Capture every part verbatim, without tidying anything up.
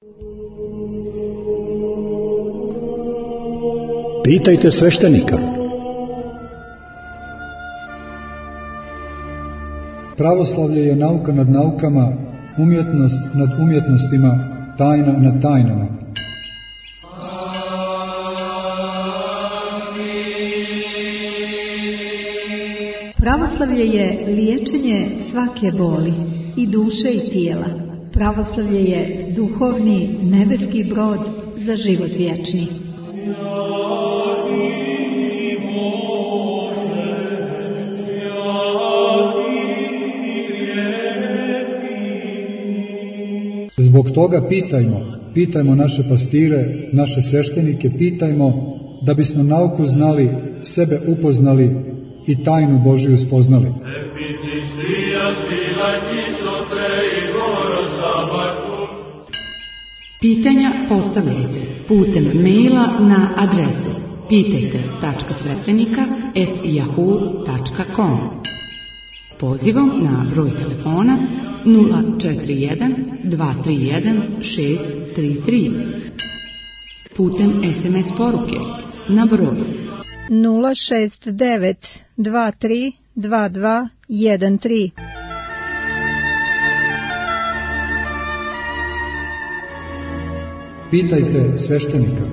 Pitajte sveštenika. Pravoslavlje je nauka nad naukama, umjetnost nad umjetnostima, tajna nad tajnama. Pravoslavlje je liječenje svake boli, i duše i tijela. Pravoslavlje je duhovni nebeski brod za život vječni. Zbog toga pitajmo, pitajmo naše pastire, naše sveštenike, pitajmo da bismo nauku znali, sebe upoznali i tajnu Božiju spoznali. Pitanja postavljajte putem maila na adresu pitajte tačka sveštenika at yahoo tačka com, pozivom na broj telefona nula četiri jedan dva tri jedan šest tri tri, putem es em es poruke na broj nula šest devet dva tri dva dva jedan tri. Pitajte sveštenika.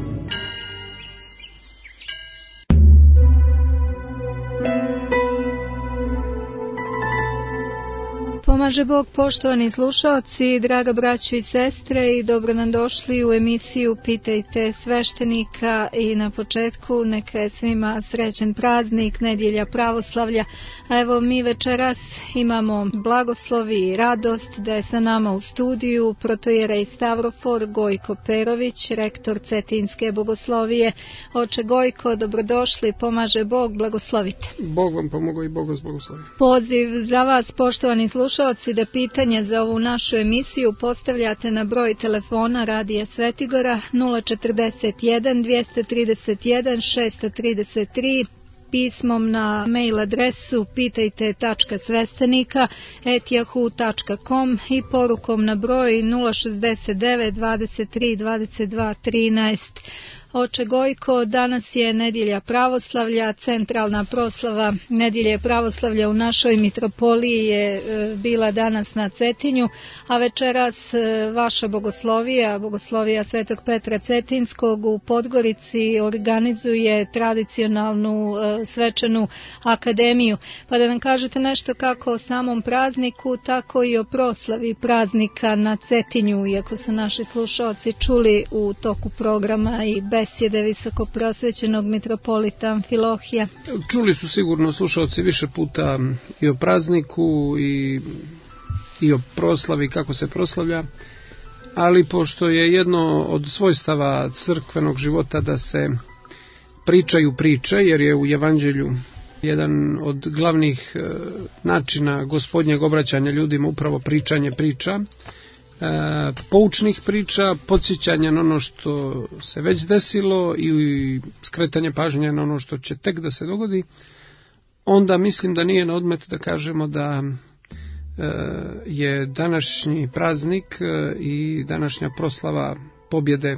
Pomaže Bog, poštovani slušaoci, draga braćo i sestre, i dobro nam došli u emisiju Pitajte sveštenika. I na početku neka je svima srećen praznik, nedjelja pravoslavlja. A evo, mi večeras imamo blagoslov i radost da je sa nama u studiju protojerej Stavrofor Gojko Perović, rektor Cetinske bogoslovije. Oče Gojko, dobrodošli, pomaže Bog, blagoslovite. Bog vam pomogao i Bog vas blagoslovi. Poziv za vas, poštovani slušalci, da pitanje za ovu našu emisiju postavljate na broj telefona Radija Svetigora nula četrdeset jedan dvjesto trideset jedan šesto trideset tri, pismom na mail adresu pitajte tačka sveštenika at yahoo tačka com i porukom na broj nula šezdeset devet dvadeset tri dvadeset dva trinaest. Oče Gojko, danas je nedjelja pravoslavlja, centralna proslava nedjelje pravoslavlja u našoj mitropoliji je bila danas na Cetinju, a večeras vaša bogoslovija, bogoslovija Svetog Petra Cetinskog u Podgorici organizuje tradicionalnu svečanu akademiju. Pa da nam kažete nešto kako o samom prazniku, tako i o proslavi praznika na Cetinju, iako su naši slušalci čuli u toku programa i besjede visoko prosvećenog mitropolita Amfilohija. Čuli su sigurno slušalci više puta i o prazniku i, i o proslavi, kako se proslavlja, ali pošto je jedno od svojstava crkvenog života da se pričaju priče, jer je u Evanđelju jedan od glavnih e, načina gospodnjeg obraćanja ljudima upravo pričanje priča, E, poučnih priča, podsjećanja na ono što se već desilo i skretanje pažnje na ono što će tek da se dogodi, onda mislim da nije na odmet da kažemo da e, je današnji praznik e, i današnja proslava pobjede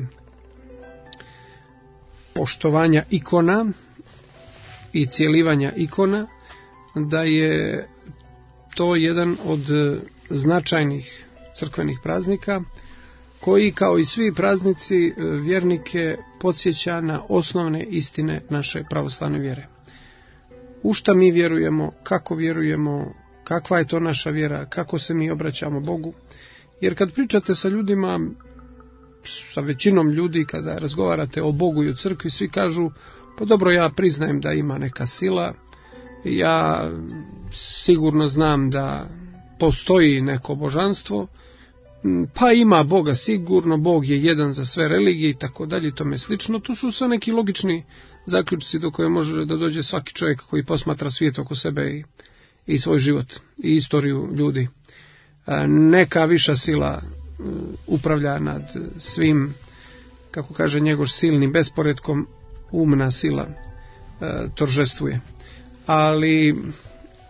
poštovanja ikona i cijelivanja ikona, da je to jedan od značajnih crkvenih praznika koji, kao i svi praznici, vjernike podsjeća na osnovne istine naše pravoslavne vjere. U šta mi vjerujemo, kako vjerujemo, kakva je to naša vjera, kako se mi obraćamo Bogu. Jer kad pričate sa ljudima, sa većinom ljudi, kada razgovarate o Bogu i o crkvi, svi kažu, pa dobro, ja priznajem da ima neka sila, ja sigurno znam da postoji neko božanstvo, pa ima Boga sigurno, Bog je jedan za sve religije i tako dalje i tome slično. To su sve neki logični zaključci do koje može da dođe svaki čovjek koji posmatra svijet oko sebe i, i svoj život i istoriju ljudi. Neka viša sila upravlja nad svim, kako kaže Njegoš, silnim besporedkom, umna sila toržestvuje. Ali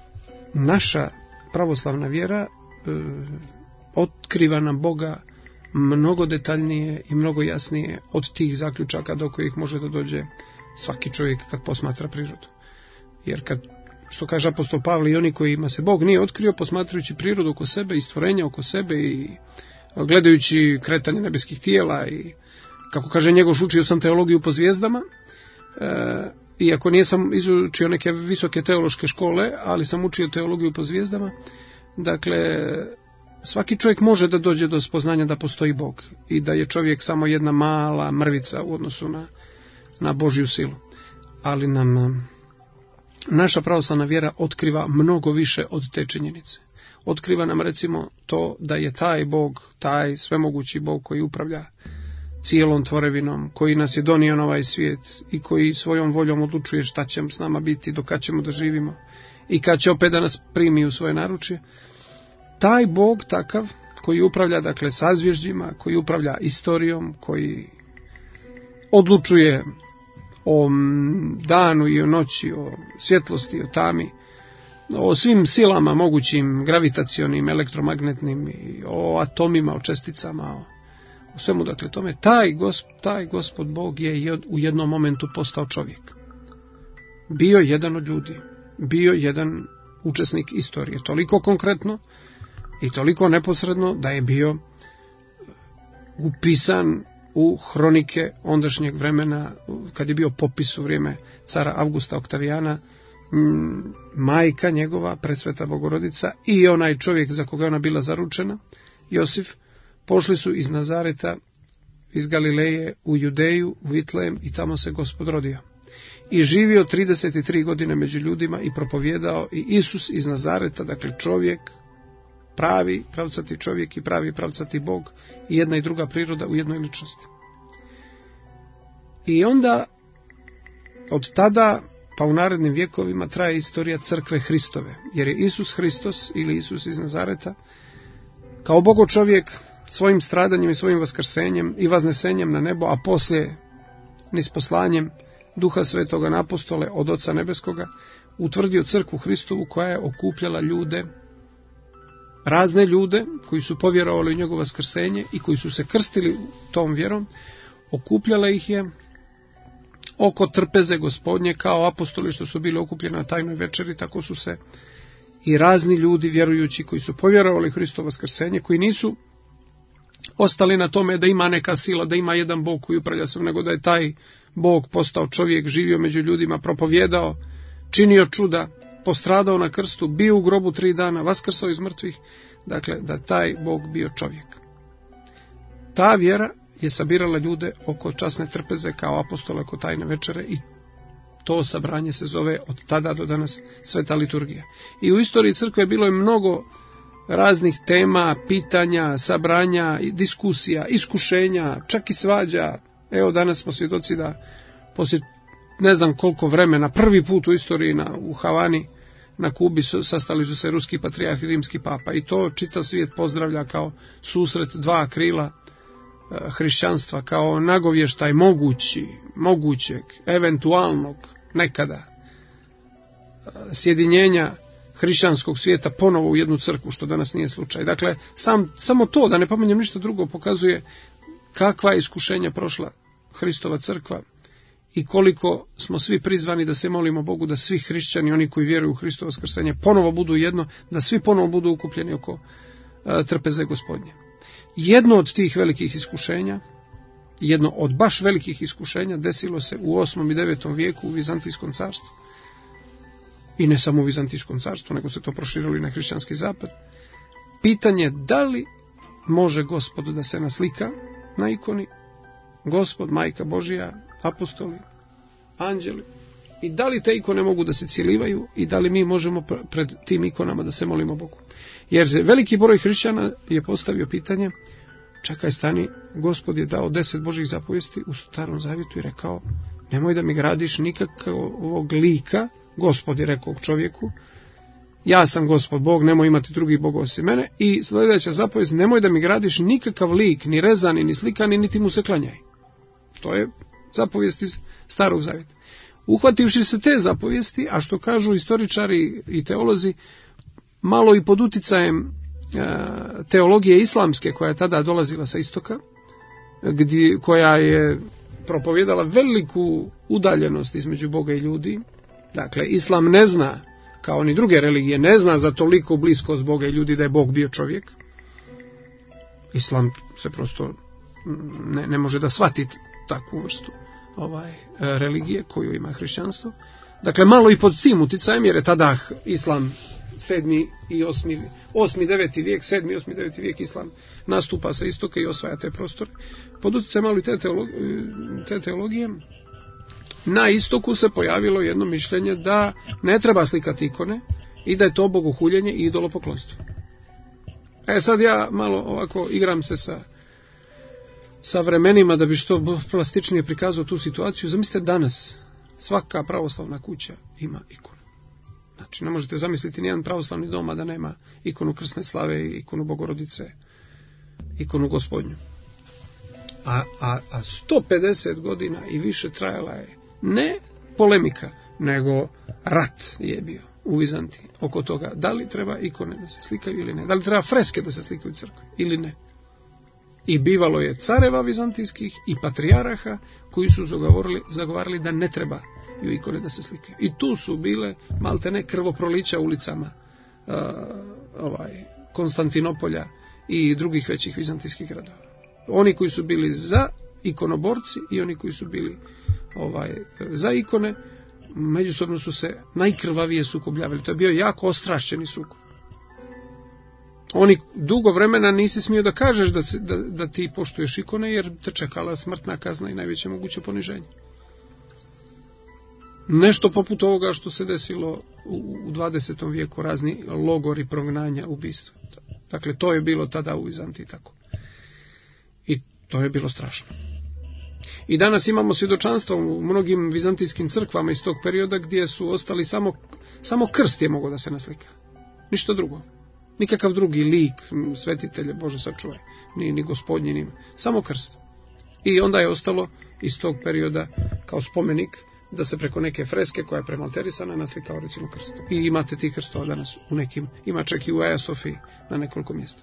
naša pravoslavna vjera e, otkriva nam Boga mnogo detaljnije i mnogo jasnije od tih zaključaka do kojih može da dođe svaki čovjek kad posmatra prirodu. Jer kad, što kaže apostol Pavle, i oni kojima se Bog nije otkrio, posmatrajući prirodu oko sebe i stvorenja oko sebe i gledajući kretanje nebeskih tijela i, kako kaže Njegoš, učio sam teologiju po zvijezdama, e, iako nisam izučio neke visoke teološke škole, ali sam učio teologiju po zvijezdama. Dakle, svaki čovjek može da dođe do spoznanja da postoji Bog i da je čovjek samo jedna mala mrvica u odnosu na, na Božju silu. Ali nam naša pravoslavna vjera otkriva mnogo više od te činjenice. Otkriva nam recimo to da je taj Bog, taj svemogući Bog koji upravlja cijelom tvorevinom, koji nas je donio na ovaj svijet i koji svojom voljom odlučuje šta će s nama biti, do kad ćemo da živimo i kad će opet da nas primi u svoje naručje. Taj Bog takav koji upravlja, dakle, sazvježđima, koji upravlja istorijom, koji odlučuje o danu i o noći, o svjetlosti, o tami, o svim silama mogućim, gravitacionim, elektromagnetnim, i o atomima, o česticama, o, o svemu, dakle, tome. Taj, gosp, taj Gospod Bog je u jednom momentu postao čovjek. Bio jedan od ljudi, bio jedan učesnik istorije, toliko konkretno i toliko neposredno da je bio upisan u hronike ondašnjeg vremena, kad je bio popis u vrijeme cara Avgusta Oktavijana, majka njegova, presveta Bogorodica, i onaj čovjek za koga ona bila zaručena, Josif, pošli su iz Nazareta, iz Galileje u Judeju, u Vitlejem, i tamo se Gospod rodio. I živio trideset tri godine među ljudima i propovjedao, i Isus iz Nazareta, dakle čovjek, pravi pravcati čovjek i pravi pravcati Bog, i jedna i druga priroda u jednoj ličnosti. I onda od tada pa u narednim vjekovima traje istorija crkve Hristove, jer je Isus Hristos ili Isus iz Nazareta kao Bogo čovjek svojim stradanjem i svojim vaskrsenjem i vaznesenjem na nebo, a poslije nisposlanjem Duha Svetoga na apostole od Oca Nebeskoga, utvrdio crkvu Hristovu koja je okupljala ljude, razne ljude koji su povjerovali u njegovo vaskrsenje i koji su se krstili tom vjerom. Okupljala ih je oko trpeze Gospodnje, kao apostoli što su bili okupljeni na tajnoj večeri, tako su se i razni ljudi vjerujući koji su povjerovali Hristovo vaskrsenje, koji nisu ostali na tome da ima neka sila, da ima jedan Bog koji upravlja sve, nego da je taj Bog postao čovjek, živio među ljudima, propovjedao, činio čuda, postradao na krstu, bio u grobu tri dana, vaskrsao iz mrtvih, dakle da taj Bog bio čovjek. Ta vjera je sabirala ljude oko časne trpeze kao apostole oko tajne večere, i to sabranje se zove od tada do danas sveta liturgija. I u istoriji crkve bilo je mnogo raznih tema, pitanja, sabranja, diskusija, iskušenja, čak i svađa. Evo danas smo svjedoci da poslije ne znam koliko vremena, prvi put u istoriji na, u Havani na Kubi su, sastali su se ruski patrijarh i rimski papa, i to čitav svijet pozdravlja kao susret dva krila e, hrišćanstva, kao nagovještaj mogući, mogućeg, eventualnog nekada e, sjedinjenja hrišćanskog svijeta ponovo u jednu crkvu, što danas nije slučaj. Dakle, sam, samo to, da ne pominjem ništa drugo, pokazuje kakva je iskušenja prošla Hristova crkva i koliko smo svi prizvani da se molimo Bogu da svi hrišćani, oni koji vjeruju u Hristovo vaskrsenje, ponovo budu jedno, da svi ponovo budu ukupljeni oko a, trpeze Gospodnje. Jedno od tih velikih iskušenja, jedno od baš velikih iskušenja desilo se u osmom i devetom vijeku u Vizantijskom carstvu. I ne samo u Vizantijskom carstvu, nego se to proširilo i na hrišćanski zapad. Pitanje da li može Gospod da se naslika na ikoni, Gospod, Majka Božija, apostoli, anđeli, i da li te ikone mogu da se cijelivaju i da li mi možemo pred tim ikonama da se molimo Bogu. Jer veliki broj hrišćana je postavio pitanje, čekaj stani, Gospod je dao deset Božjih zapovijesti u Starom Zavjetu i rekao, nemoj da mi gradiš nikakvog lika, Gospod je rekao čovjeku, ja sam Gospod Bog, nemoj imati drugih bogova osim mene, i sljedeća zapovijest, nemoj da mi gradiš nikakav lik, ni rezani, ni slikani, niti mu se klanjaj. To je zapovijest iz Starog Zavjeta. Uhvativši se te zapovijesti, a što kažu istoričari i teolozi, malo i pod uticajem teologije islamske koja je tada dolazila sa istoka, gdje, koja je propovjedala veliku udaljenost između Boga i ljudi. Dakle, islam ne zna, kao ni druge religije, ne zna za toliko bliskost Boga i ljudi da je Bog bio čovjek. Islam se prosto ne, ne može da shvati takvu vrstu ovaj, religije koju ima hrišćanstvo. Dakle, malo i pod tim uticajem, jer je tada islam sedmi i osmi, osmi, deveti vijek, sedmi, osmi, deveti vijek islam nastupa sa istoka i osvaja te prostore. Pod uticajem malo i te, teolog, te teologije, na istoku se pojavilo jedno mišljenje da ne treba slikati ikone i da je to bogohuljenje i idolopoklonstvo. E sad ja malo ovako igram se sa, sa vremenima da bi što plastičnije prikazao tu situaciju. Zamislite danas, svaka pravoslavna kuća ima ikonu. Znači, ne možete zamisliti nijedan pravoslavni dom a da nema ikonu Krsne slave, ikonu Bogorodice, ikonu Gospodnju. A, a, a sto pedeset godina i više trajala je ne polemika, nego rat je bio u Vizantiji oko toga da li treba ikone da se slikaju ili ne, da li treba freske da se slikaju u crkvi ili ne. I bivalo je careva vizantijskih i patrijaraha koji su zagovarali, zagovarali da ne treba i ikone da se slikaju. I tu su bile maltene krvoprolića ulicama uh, ovaj, Konstantinopolja i drugih većih vizantijskih gradova. Oni koji su bili za ikonoborci i oni koji su bili ovaj, za ikone, međusobno su se najkrvavije sukobljavali. To je bio jako ostrašćeni sukob. Oni dugo vremena nisi smio da kažeš da, da, da ti poštuješ ikone, jer te čekala smrtna kazna i najveće moguće poniženje. Nešto poput ovoga što se desilo u dvadesetom vijeku, razni logori prognanja, ubistva. Dakle, to je bilo tada u Vizantiji tako. I to je bilo strašno. I danas imamo svjedočanstvo u mnogim vizantijskim crkvama iz tog perioda gdje su ostali samo, samo krst je mogao da se naslika. Ništa drugo. Nikakav drugi lik, svetitelje, Bože sačuvaj, ni, ni Gospodnji, ni, samo krst. I onda je ostalo iz tog perioda kao spomenik da se preko neke freske koja je premalterisana naslikao recimo krst. I imate tih krstova danas u nekim, ima čak i u Aja Sofiji na nekoliko mjesta.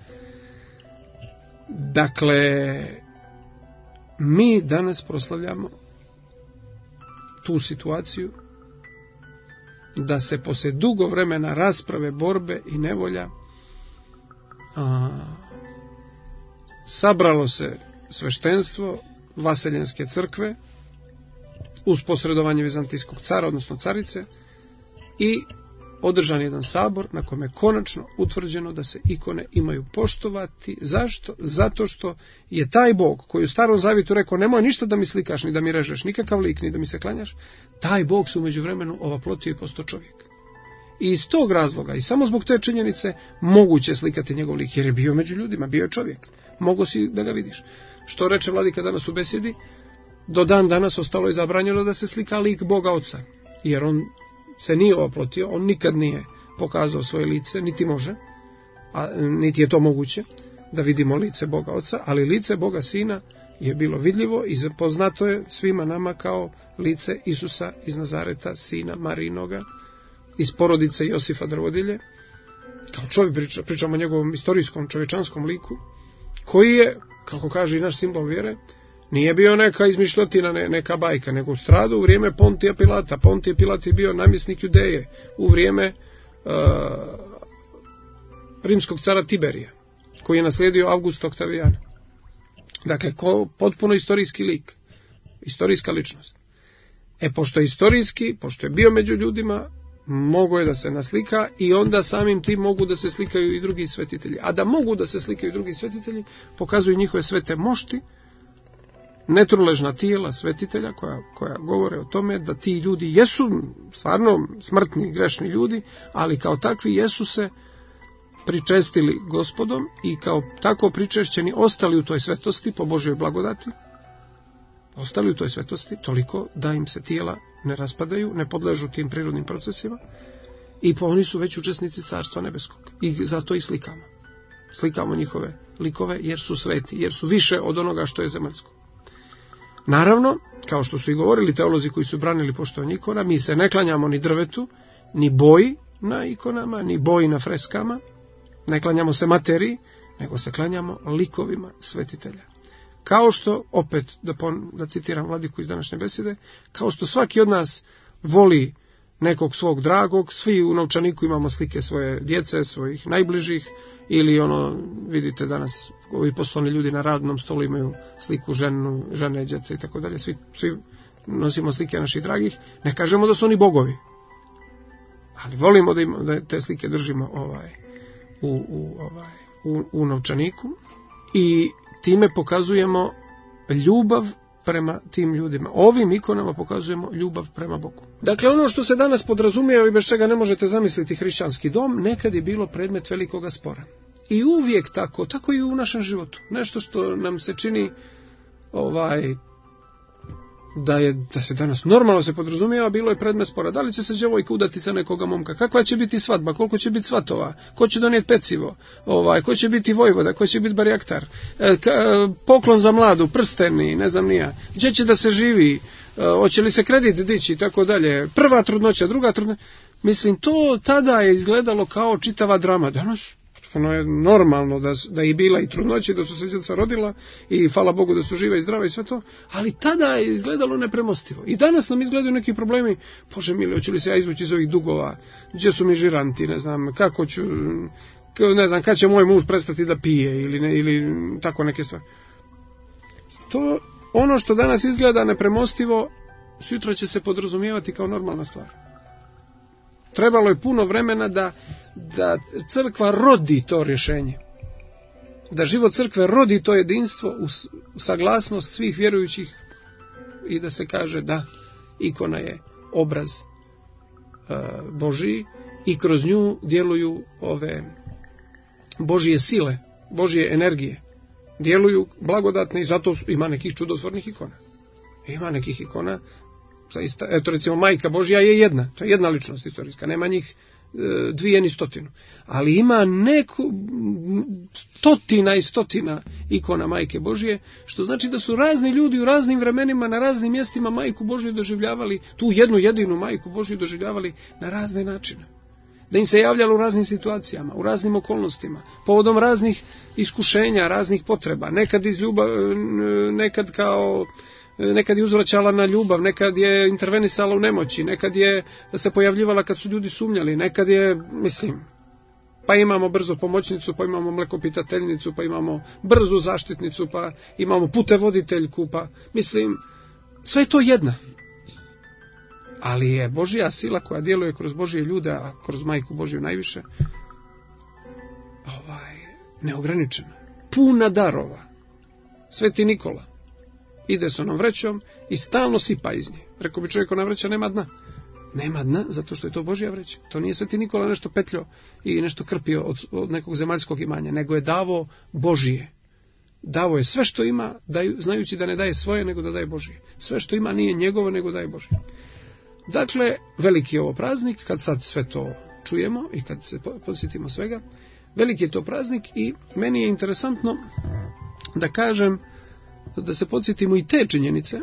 Dakle, mi danas proslavljamo tu situaciju da se poslije dugo vremena rasprave, borbe i nevolja a, sabralo se sveštenstvo vaseljenske crkve uz posredovanje vizantijskog cara, odnosno carice, i održan jedan sabor na kome je konačno utvrđeno da se ikone imaju poštovati. Zašto? Zato što je taj Bog koji u Starom Zavjetu rekao nemoj ništa da mi slikaš, ni da mi režeš, nikakav lik, ni da mi se klanjaš, taj Bog se u međuvremenu ovaplotio i postao čovjek. I iz tog razloga, i samo zbog te činjenice, moguće slikati njegov lik, jer je bio među ljudima, bio je čovjek. Mogo si da ga vidiš. Što reče vladika danas u besjedi, do dan danas ostalo je zabranjeno da se slika lik Boga Oca, jer on se nije oplotio, on nikad nije pokazao svoje lice, niti može, a niti je to moguće da vidimo lice Boga Oca, ali lice Boga Sina je bilo vidljivo i poznato je svima nama kao lice Isusa iz Nazareta, sina Marinoga, iz porodice Josifa Drvodilje, kao čovjek, priča, pričamo o njegovom istorijskom čovječanskom liku, koji je, kako kaže i naš simbol vjere, nije bio neka izmišljotina, ne, neka bajka, nego stradu u vrijeme Pontija Pilata. Pontije Pilat je bio namjesnik Judeje u vrijeme uh, rimskog cara Tiberija, koji je naslijedio Augusta Oktavijana. Dakle, ko, potpuno istorijski lik, istorijska ličnost. E, pošto je istorijski, pošto je bio među ljudima, mogo je da se naslika i onda samim tim mogu da se slikaju i drugi svetitelji. A da mogu da se slikaju i drugi svetitelji, pokazuju njihove svete mošti, netruležna tijela svetitelja koja, koja govore o tome da ti ljudi jesu stvarno smrtni, grešni ljudi, ali kao takvi jesu se pričestili Gospodom i kao tako pričešćeni ostali u toj svetosti po Božjoj blagodati, ostali u toj svetosti toliko da im se tijela ne raspadaju, ne podležu tim prirodnim procesima i po oni su već učesnici Carstva nebeskog. I zato i slikamo. Slikamo njihove likove jer su sveti, jer su više od onoga što je zemaljsko. Naravno, kao što su i govorili teolozi koji su branili poštovanje ikona, mi se ne klanjamo ni drvetu, ni boji na ikonama, ni boji na freskama, Ne klanjamo se materiji, nego se klanjamo likovima svetitelja. Kao što, opet da, pon, da citiram vladiku iz današnje besede, kao što svaki od nas voli nekog svog dragog, svi u novčaniku imamo slike svoje djece, svojih najbližih, ili ono, vidite danas, ovi poslovni ljudi na radnom stolu imaju sliku ženu, žene, djece i tako dalje, svi, svi nosimo slike naših dragih, ne kažemo da su oni bogovi, ali volimo da, im, da te slike držimo ovaj, u, u, ovaj, u, u novčaniku i time pokazujemo ljubav prema tim ljudima. Ovim ikonama pokazujemo ljubav prema Bogu. Dakle, ono što se danas podrazumijeva i bez čega ne možete zamisliti hrišćanski dom, nekad je bilo predmet velikoga spora. I uvijek tako, tako i u našem životu. Nešto što nam se čini ovaj da je da se danas normalno se podrazumijeva, bilo je predmet spora. Da li će se djevojka udati sa nekoga momka? Kakva će biti svadba? Koliko će biti svatova? Ko će donijeti pecivo? Ovaj, ko će biti vojvoda? Ko će biti barjaktar? E, ka, poklon za mladu, prsteni, ne znam nija. Gdje će da se živi? E, hoće li se kredit dići i tako dalje? Prva trudnoća, druga trudnoća. Mislim, to tada je izgledalo kao čitava drama. Danas ono je normalno da, da je bila i trudnoća, da su se djeca rodila i hvala Bogu da su žive i zdrave i sve to, ali tada je izgledalo nepremostivo. I danas nam izgledaju neki problemi, Bože mili, hoće li se ja izvući iz ovih dugova, gdje su mi žiranti, ne znam, kako ću, ne znam, kad će moj muž prestati da pije ili, ne, ili tako neke stvari. To, ono što danas izgleda nepremostivo, sutra će se podrazumijevati kao normalna stvar. Trebalo je puno vremena da, da crkva rodi to rješenje. Da život crkve rodi to jedinstvo u, u saglasnost svih vjerujućih i da se kaže da ikona je obraz e, Božiji i kroz nju djeluju ove Božije sile, Božije energije. Djeluju blagodatne i zato ima nekih čudotvornih ikona. Ima nekih ikona. Zaista, eto recimo Majka Božja je jedna, to je jedna ličnost istorijska, nema njih e, dvije ni stotinu, ali ima neku stotina i stotina ikona Majke Božje, što znači da su razni ljudi u raznim vremenima na raznim mjestima Majku Božju doživljavali, tu jednu jedinu Majku Božju doživljavali na razne načine. Da im se javljalo u raznim situacijama, u raznim okolnostima, povodom raznih iskušenja, raznih potreba, nekad iz ljubav, nekad kao nekad je uzvraćala na ljubav, nekad je intervenisala u nemoći, nekad je se pojavljivala kad su ljudi sumnjali, nekad je, mislim, pa imamo brzo pomoćnicu, pa imamo mlekopitateljnicu, pa imamo brzu zaštitnicu, pa imamo putevoditeljku, pa mislim, sve je to jedna. Ali je Božja sila koja djeluje kroz Božje ljude, a kroz Majku Božju najviše, ovaj, neograničena, puna darova. Sveti Nikola ide s onom vrećom i stalno sipa iz nje. Rekao bi čovjek, ona vreća nema dna. Nema dna, zato što je to Božja vreća. To nije Sveti Nikola nešto petljio i nešto krpio od, od nekog zemaljskog imanja, nego je davo Božije. Davo je sve što ima, daju, znajući da ne daje svoje, nego da daje Božije. Sve što ima nije njegovo, nego daje Božije. Dakle, veliki je ovo praznik, kad sad sve to čujemo i kad se podsjetimo svega, veliki je to praznik i meni je interesantno da kažem, da se podsjetimo i te činjenice,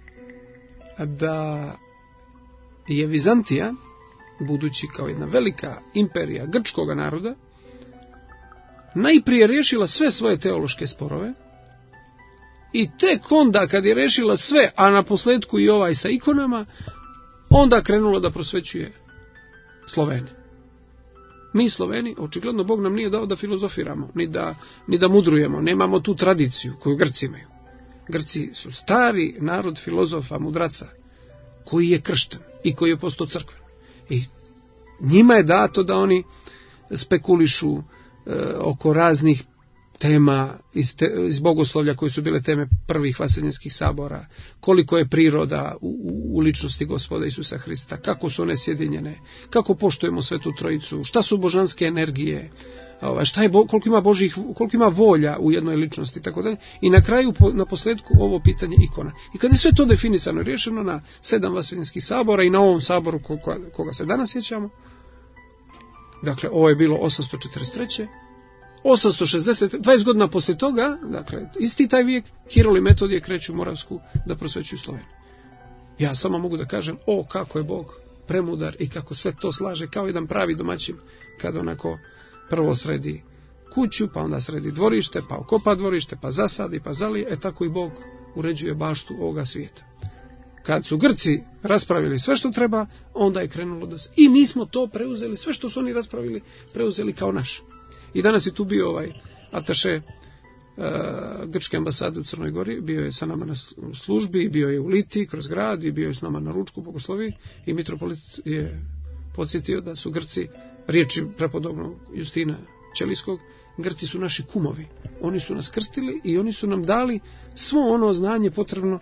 da je Vizantija, budući kao jedna velika imperija grčkoga naroda, najprije riješila sve svoje teološke sporove i tek onda kad je riješila sve, a na posljedku i ovaj sa ikonama, onda krenula da prosvećuje Sloveni. Mi Sloveni, očigledno Bog nam nije dao da filozofiramo, ni da, ni da mudrujemo, nemamo tu tradiciju koju Grci imaju. Grci su stari narod filozofa, mudraca, koji je kršten i koji je postao crkven. I njima je dato da oni spekulišu e, oko raznih tema iz, te, iz bogoslovlja koje su bile teme prvih vaseljenskih sabora, koliko je priroda u, u, u ličnosti Gospoda Isusa Hrista, kako su one sjedinjene, kako poštujemo Svetu Trojicu, šta su božanske energije, šta je, koliko ima Božih, koliko ima volja u jednoj ličnosti, tako dalje. I na kraju, na posljedku, ovo pitanje ikona. I kad je sve to definisano i riješeno na sedam vaseljenskih sabora i na ovom saboru koga, koga se danas sjećamo, dakle, ovo je bilo osamsto četrdeset treće osamsto šezdeset, dvadeset godina poslije toga, dakle, isti taj vijek, Kiril i Metodije kreću u Moravsku da prosvećuju Sloveniju. Ja samo mogu da kažem, o, kako je Bog premudar i kako sve to slaže kao jedan pravi domaćin, kad onako prvo sredi kuću, pa onda sredi dvorište, pa okopa dvorište, pa zasadi, pa zalije. E tako i Bog uređuje baštu ovoga svijeta. Kad su Grci raspravili sve što treba, onda je krenulo da se... I mi smo to preuzeli, sve što su oni raspravili, preuzeli kao naše. I danas je tu bio ovaj ataše uh, grčke ambasade u Crnoj Gori, bio je sa nama na službi, bio je u Liti, kroz grad, i bio je s nama na ručku bogoslovi, i mitropolit je podsjetio da su Grci, riječi prepodobnog Justina Ćelijskog, Grci su naši kumovi. Oni su nas krstili i oni su nam dali svo ono znanje potrebno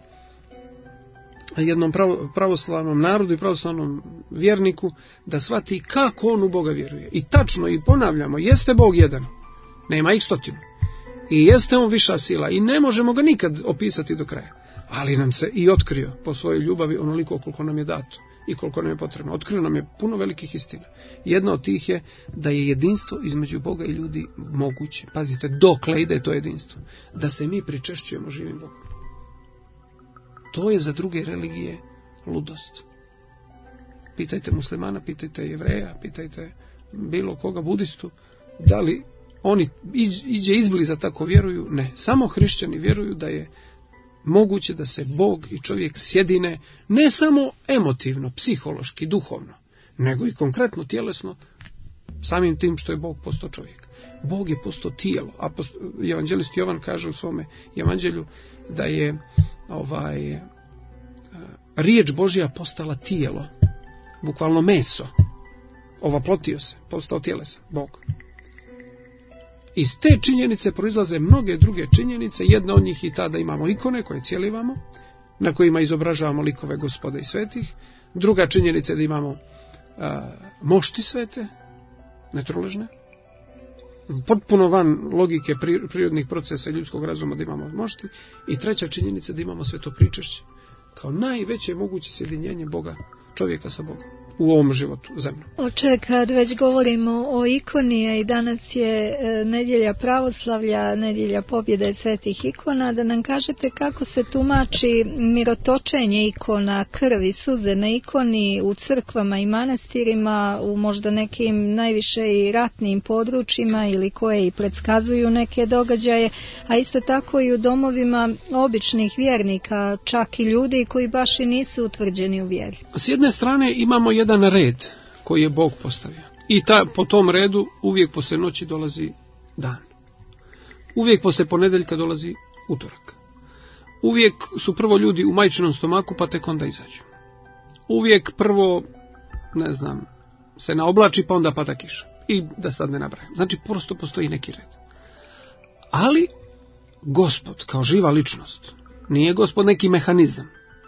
jednom pravoslavnom narodu i pravoslavnom vjerniku da shvati kako on u Boga vjeruje. I tačno, i ponavljamo, jeste Bog jedan, nema ih stotinu. I jeste on viša sila i ne možemo ga nikad opisati do kraja. Ali nam se i otkrio po svojoj ljubavi onoliko koliko nam je dato i koliko nam je potrebno. Otkrio nam je puno velikih istina. Jedna od tih je da je jedinstvo između Boga i ljudi moguće. Pazite, dokle ide to jedinstvo? Da se mi pričešćujemo živim Bogom. To je za druge religije ludost. Pitajte muslimana, pitajte jevreja, pitajte bilo koga budistu, da li oni iđe izbliza tako vjeruju? Ne. Samo hrišćani vjeruju da je moguće da se Bog i čovjek sjedine ne samo emotivno, psihološki, duhovno, nego i konkretno tjelesno, samim tim što je Bog postao čovjek. Bog je postao tijelo. A evanđelist Jovan kaže u svome evanđelju da je ovaj riječ Božja postala tijelo, bukvalno meso, ovaplotio se, postao tjelesa, Bog. Iz te činjenice proizlaze mnoge druge činjenice, jedna od njih i ta da imamo ikone koje cijelivamo, na kojima izobražavamo likove Gospoda i svetih. Druga činjenica je da imamo a, mošti svete, netroležne, potpuno van logike prirodnih procesa ljudskog razuma da imamo mošti. I treća činjenica da imamo sveto pričešće kao najveće moguće sjedinjenje Boga, čovjeka sa Bogom u ovom životu zemlju. Oče, kad već govorimo o ikoni, i danas je nedjelja pravoslavlja, nedjelja pobjede svetih ikona, da nam kažete kako se tumači mirotočenje ikona, krvi, suze na ikoni u crkvama i manastirima, u možda nekim najviše i ratnim područjima ili koje i predskazuju neke događaje, a isto tako i u domovima običnih vjernika, čak i ljudi koji baš i nisu utvrđeni u vjeri. S jedne strane imamo jedan red koji je Bog postavio. I ta, po tom redu uvijek posle noći dolazi dan. Uvijek posle ponedeljka dolazi utorak. Uvijek su prvo ljudi u majčinom stomaku, pa tek onda izađu. Uvijek prvo, ne znam, se naoblači, pa onda pada kiša. I da sad ne nabrajam. Znači, prosto postoji neki red. Ali, Gospod, kao živa ličnost, nije Gospod neki mehanizam,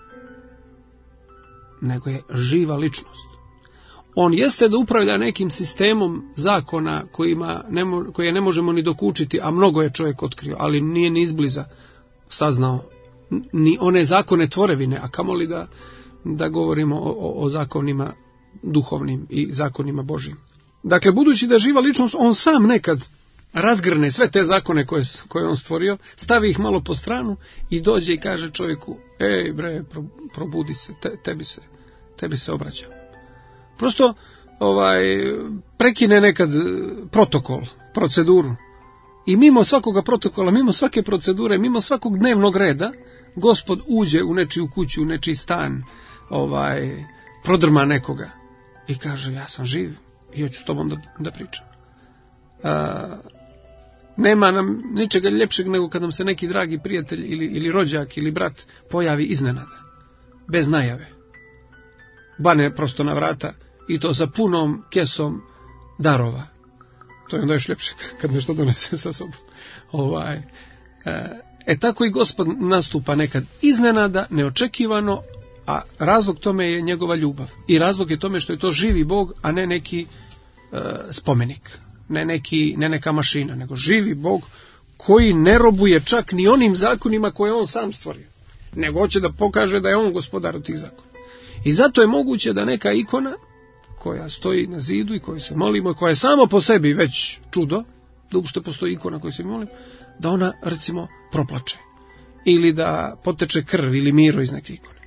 nego je živa ličnost. On jeste da upravlja nekim sistemom zakona kojima ne mo, koje ne možemo ni dokučiti, a mnogo je čovjek otkrio, ali nije ni izbliza saznao ni one zakone tvorevine, a kamoli da, da govorimo o, o, o zakonima duhovnim i zakonima Božjim. Dakle, budući da je živa ličnost, on sam nekad razgrne sve te zakone koje, koje on stvorio, stavi ih malo po stranu i dođe i kaže čovjeku: ej bre, probudi se, te, tebi se, tebi se obraća. Prosto ovaj, prekine nekad protokol, proceduru. I mimo svakoga protokola, mimo svake procedure, mimo svakog dnevnog reda, Gospod uđe u nečiju kuću, u nečiji stan, ovaj, prodrma nekoga i kaže: ja sam živ i hoću s tobom da, da pričam. A, nema nam ničega ljepšeg nego kad nam se neki dragi prijatelj ili, ili rođak ili brat pojavi iznenada, bez najave. Bane prosto na vrata i to sa punom kesom darova. To je onda još ljepše kad nešto donese sa sobom. Ovaj, e, e tako i Gospod nastupa nekad iznenada, neočekivano, a razlog tome je njegova ljubav. I razlog je tome što je to živi Bog, a ne neki e, spomenik. Ne, neki, ne neka mašina, nego živi Bog koji ne robuje čak ni onim zakonima koje on sam stvorio, nego hoće da pokaže da je on gospodar od tih zakona. I zato je moguće da neka ikona koja stoji na zidu i koju se molimo, koja je samo po sebi već čudo, da uopšte postoji ikona koju se molimo, da ona recimo proplače ili da poteče krv ili miro iz neke ikone.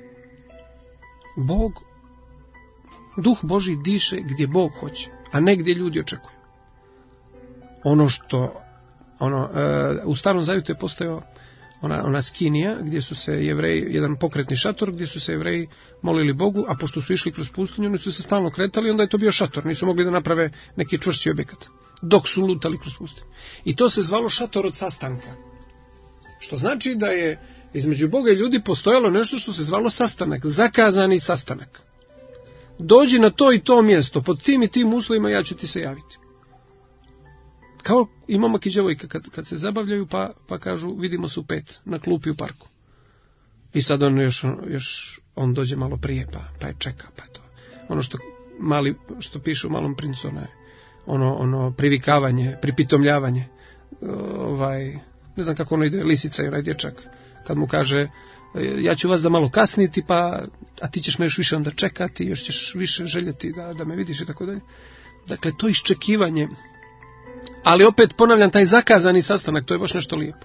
Bog, Duh Božji diše gdje Bog hoće, a ne gdje ljudi očekuju. ono što ono, e, u Starom Zavjetu je postojao ona, ona skinija gdje su se Jevreji, jedan pokretni šator gdje su se Jevreji molili Bogu, a pošto su išli kroz pustinju, oni su se stalno kretali, onda je to bio šator, nisu mogli da naprave neki čvršći objekat, dok su lutali kroz pustinju. I to se zvalo šator od sastanka. Što znači da je između Boga i ljudi postojalo nešto što se zvalo sastanak, zakazani sastanak. Dođi na to i to mjesto, pod tim i tim uslovima ja ću ti se javiti. Kao i momak i djevojka kad, kad se zabavljaju pa, pa kažu vidimo se u pet na klupi u parku. I sad on još, još on dođe malo prije pa, pa je čeka pa to. Ono što mali što piše u Malom princu, ono, ono, ono privikavanje, pripitomljavanje, ovaj, ne znam kako ono ide, lisica i onaj dječak, kad mu kaže ja ću vas da malo kasniti, pa, a ti ćeš me još više onda čekati, još ćeš više željeti da, da me vidiš i tako dalje. Dakle, to iščekivanje, ali opet ponavljam, taj zakazani sastanak, to je baš nešto lijepo.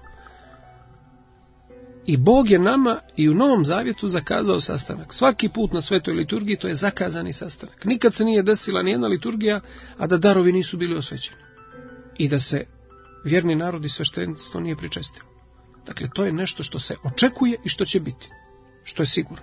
I Bog je nama i u Novom Zavjetu zakazao sastanak. Svaki put na svetoj liturgiji to je zakazani sastanak. Nikad se nije desila nijedna liturgija, a da darovi nisu bili osvećeni. I da se vjerni narod i sveštenstvo nije pričestilo. Dakle, to je nešto što se očekuje i što će biti. Što je sigurno.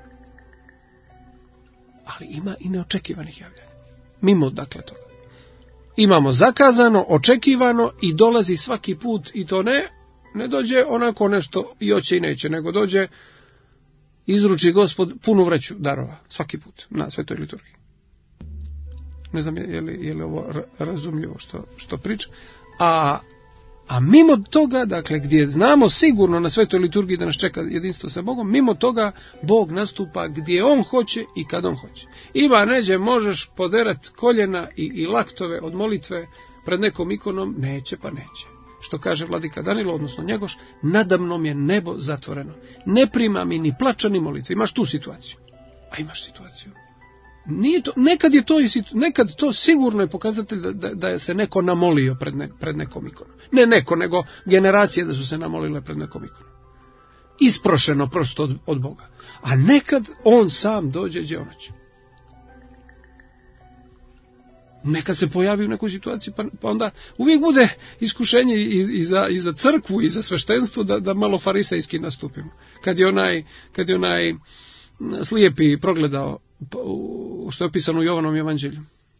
Ali ima i neočekivanih javljanja. Mimo, dakle, toga. Imamo zakazano, očekivano i dolazi svaki put i to ne, ne dođe onako nešto i hoće i neće, nego dođe izruči Gospod punu vreću darova svaki put na svetoj liturgiji. Ne znam je li, je li ovo razumljivo što, što priča. A A mimo toga, dakle, gdje znamo sigurno na svetoj liturgiji da nas čeka jedinstvo sa Bogom, mimo toga Bog nastupa gdje On hoće i kad On hoće. Ima neđe možeš poderat koljena i, i laktove od molitve pred nekom ikonom, neće pa neće. Što kaže vladika Danilo, odnosno Njegoš, nadamnom je nebo zatvoreno. Ne prima mi ni plača ni molitve. Imaš tu situaciju. A imaš situaciju. Nije to, nekad je to nekad to sigurno je pokazatelj da, da, da je se neko namolio pred, ne, pred nekom ikonom. Ne neko, nego generacije da su se namolile pred nekom ikonom. Isprošeno prosto od, od Boga. A nekad on sam dođe gdje on hoće. Nekad se pojavi u nekoj situaciji, pa, pa onda uvijek bude iskušenje i, i, za, i za crkvu i za sveštenstvo da, da malo farisejski nastupimo. Kad je onaj, kad je onaj slijepi progledao što je opisano u Jovanom evanđelju.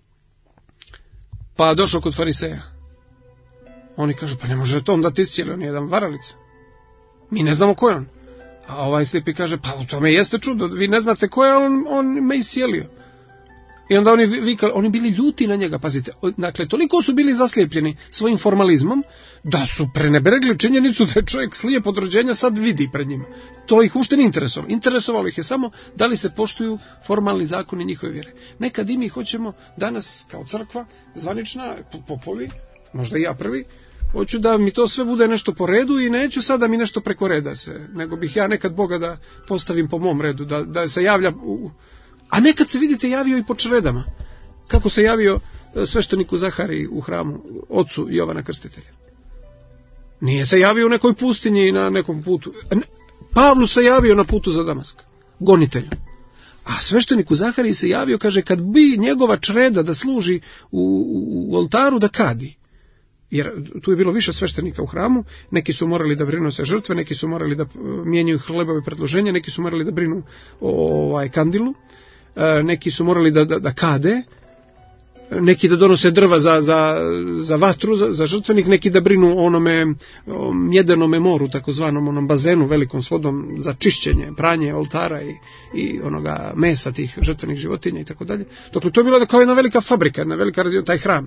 Pa došao kod fariseja. Oni kažu, pa ne može to on da ti iscijeli, on je jedan varalica. Mi ne znamo ko je on. A ovaj slijepi kaže, pa u tome jeste čudo, vi ne znate ko je, on, on me iscijelio. I onda oni vikali, oni bili ljuti na njega, pazite. Dakle, toliko su bili zaslijepljeni svojim formalizmom, da su prenebregli činjenicu da je čovjek slijep od rođenja sad vidi pred njima. To ih uopšte ne interesovalo. Interesovalo ih je samo da li se poštuju formalni zakoni njihove vjere. Nekad i mi hoćemo danas, kao crkva, zvanična, popovi, možda i ja prvi, hoću da mi to sve bude nešto po redu i neću sad da mi nešto preko reda se, nego bih ja nekad Boga da postavim po mom redu, da, da se javlja u... A nekad se, vidite, javio i po čredama. Kako se javio svešteniku Zahariji u hramu, ocu Jovana Krstitelja. Nije se javio u nekoj pustinji na nekom putu. Pavlu se javio na putu za Damask, gonitelju. A svešteniku Zahariji se javio, kaže, kad bi njegova čreda da služi u, u oltaru da kadi. Jer tu je bilo više sveštenika u hramu, neki su morali da prinose žrtve, neki su morali da mijenjaju hlebove predloženja, neki su morali da brinu o ovaj kandilu, neki su morali da, da, da kade, neki da donose drva za, za, za vatru, za, za žrtvenik, neki da brinu o onome o mjedenome moru, takozvanom onom bazenu velikom s vodom za čišćenje, pranje oltara i, i onoga mesa tih žrtvenih životinja i tako dalje. Dakle, to je bila kao jedna velika fabrika, jedna velika radio, taj hram.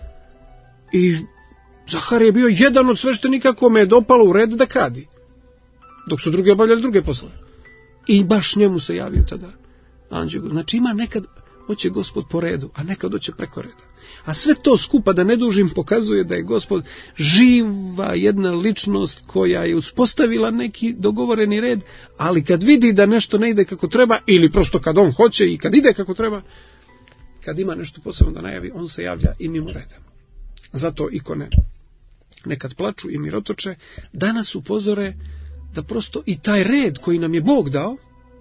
I Zahar je bio jedan od sveštenika kome je dopalo u red da kadi, dok su drugi obavljali druge poslove. I baš njemu se javio tada anđeo. Znači ima nekad hoće Gospod po redu, a nekad hoće preko reda. A sve to skupa, da ne dužim, pokazuje da je Gospod živa jedna ličnost koja je uspostavila neki dogovoreni red, ali kad vidi da nešto ne ide kako treba, ili prosto kad on hoće i kad ide kako treba, kad ima nešto posebno da najavi, on se javlja i mimo reda. Zato ikone nekad plaču i mirotoče, da nas upozore da prosto i taj red koji nam je Bog dao,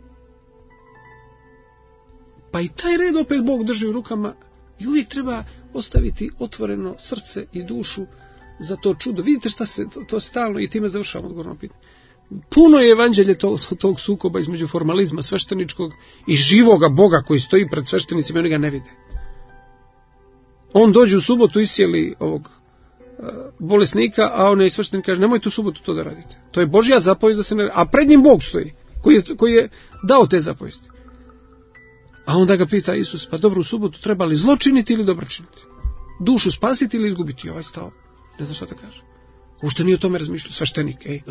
pa i taj red opet Bog drži u rukama i uvijek treba ostaviti otvoreno srce i dušu za to čudo. Vidite šta se, to, to stalno, i time završavamo odgovorno pitanje. Puno je evanđelje to, tog sukoba između formalizma svešteničkog i živoga Boga koji stoji pred sveštenicima i oni ga ne vide. On dođe u subotu, isjeli ovog uh, bolesnika, a onaj sveštenik kaže, nemojte u subotu to da radite. To je Božja zapovijest da se ne radi. A pred njim Bog stoji, koji je, koji je dao te zapovijesti. A onda ga pita Isus, pa dobro, u subotu treba li zlo činiti ili dobro činiti? Dušu spasiti ili izgubiti? Ovaj stao, ne znam šta da kaže. Ušte nije o tome razmišljao sveštenik, ej.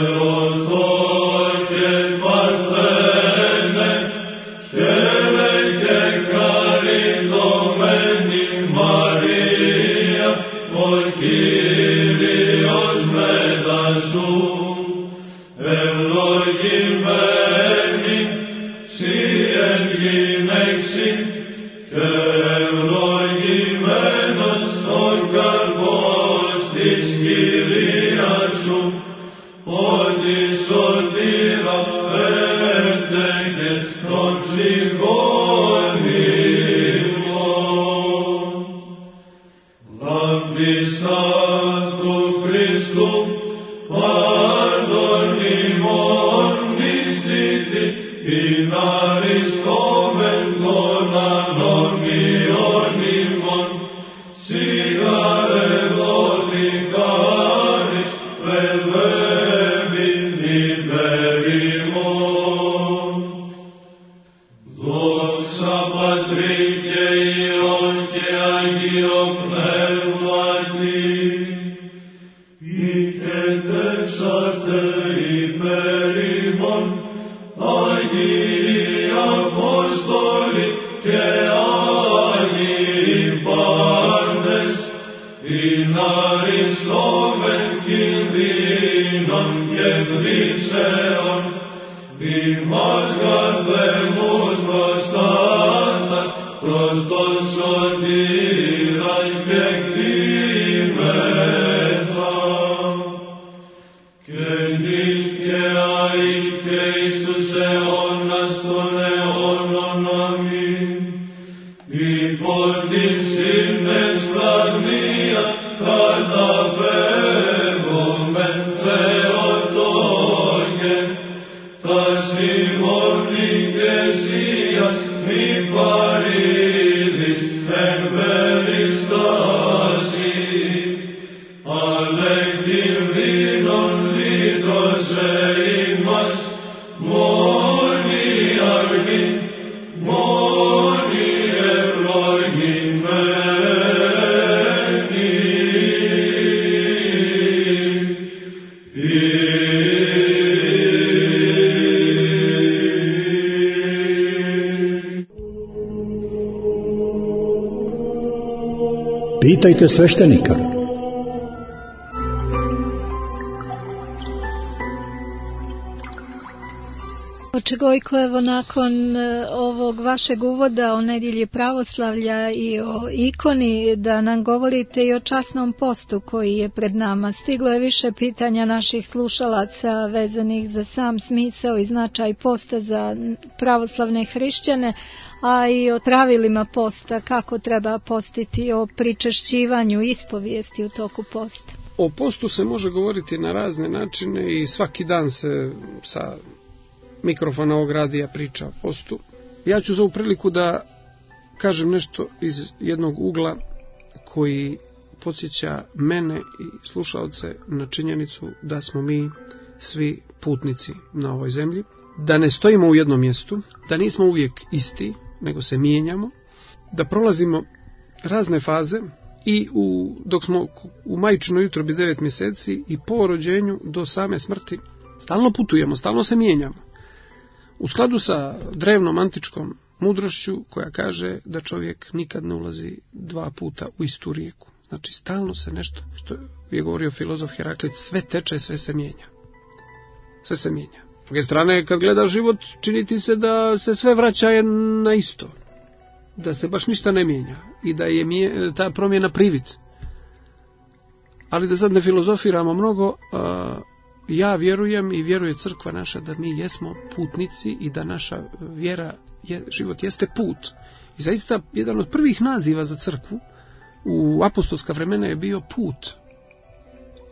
Pitajte sveštenika. Očegojko, evo nakon ovog vašeg uvoda o nedjelji pravoslavlja i o ikoni, da nam govorite i o časnom postu koji je pred nama. Stiglo je više pitanja naših slušalaca vezanih za sam smisao i značaj posta za pravoslavne hrišćane, a i o pravilima posta, kako treba postiti, o pričešćivanju ispovijesti u toku posta. O postu se može govoriti na razne načine i svaki dan se sa mikrofona ovog radija priča o postu. Ja ću za ovu priliku da kažem nešto iz jednog ugla koji podsjeća mene i slušaoce na činjenicu da smo mi svi putnici na ovoj zemlji, da ne stojimo u jednom mjestu, da nismo uvijek isti, nego se mijenjamo, da prolazimo razne faze i u, dok smo u majčinoj utrobi devet mjeseci i po rođenju do same smrti stalno putujemo, stalno se mijenjamo. U skladu sa drevnom antičkom mudrošću koja kaže da čovjek nikad ne ulazi dva puta u istu rijeku. Znači stalno se nešto, što je govorio filozof Heraklit, sve teče, sve se mijenja. Sve se mijenja. S druge strane, kad gleda život, čini ti se da se sve vraća na isto. Da se baš ništa ne mijenja i da je ta promjena privid. Ali da sad ne filozofiramo mnogo, a, ja vjerujem i vjeruje crkva naša da mi jesmo putnici i da naša vjera, je, život jeste put. I zaista jedan od prvih naziva za crkvu u apostolska vremena je bio put.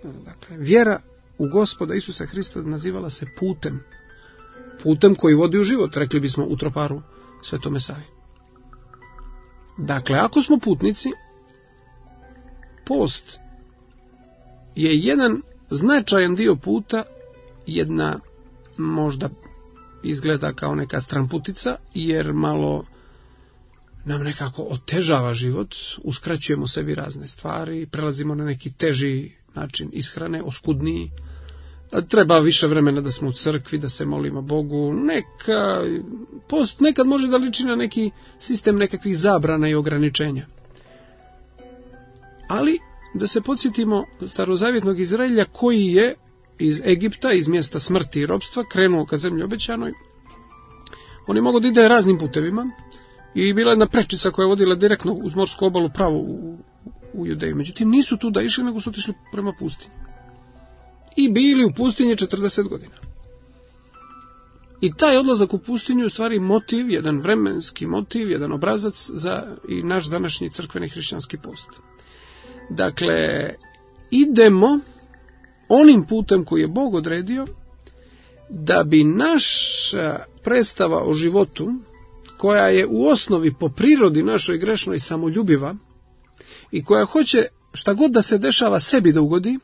Dakle, vjera u Gospoda Isusa Hrista nazivala se putem. Putem koji vodi u život, rekli bismo u troparu Svetome Savi. Dakle, ako smo putnici, post je jedan značajan dio puta, jedna možda izgleda kao neka stramputica, jer malo nam nekako otežava život, uskraćujemo sebi razne stvari, prelazimo na neki teži način ishrane, oskudniji. Treba više vremena da smo u crkvi, da se molimo Bogu. Neka, post nekad može da liči na neki sistem nekakvih zabrana i ograničenja. Ali da se podsjetimo starozavjetnog Izraelja koji je iz Egipta, iz mjesta smrti i ropstva, krenuo ka zemlji obećanoj. On je mogao da ide raznim putevima i bila jedna prečica koja je vodila direktno uz morsku obalu pravo u, u Judeju. Međutim, nisu tu da išli, nego su otišli prema pustinji. I bili u pustinji četrdeset godina. I taj odlazak u pustinju je u stvari motiv, jedan vremenski motiv, jedan obrazac za i naš današnji crkveni hrišćanski post. Dakle, idemo onim putem koji je Bog odredio da bi naša predstava o životu, koja je u osnovi po prirodi našoj grešnoj samoljubiva i koja hoće šta god da se dešava sebi da ugodi,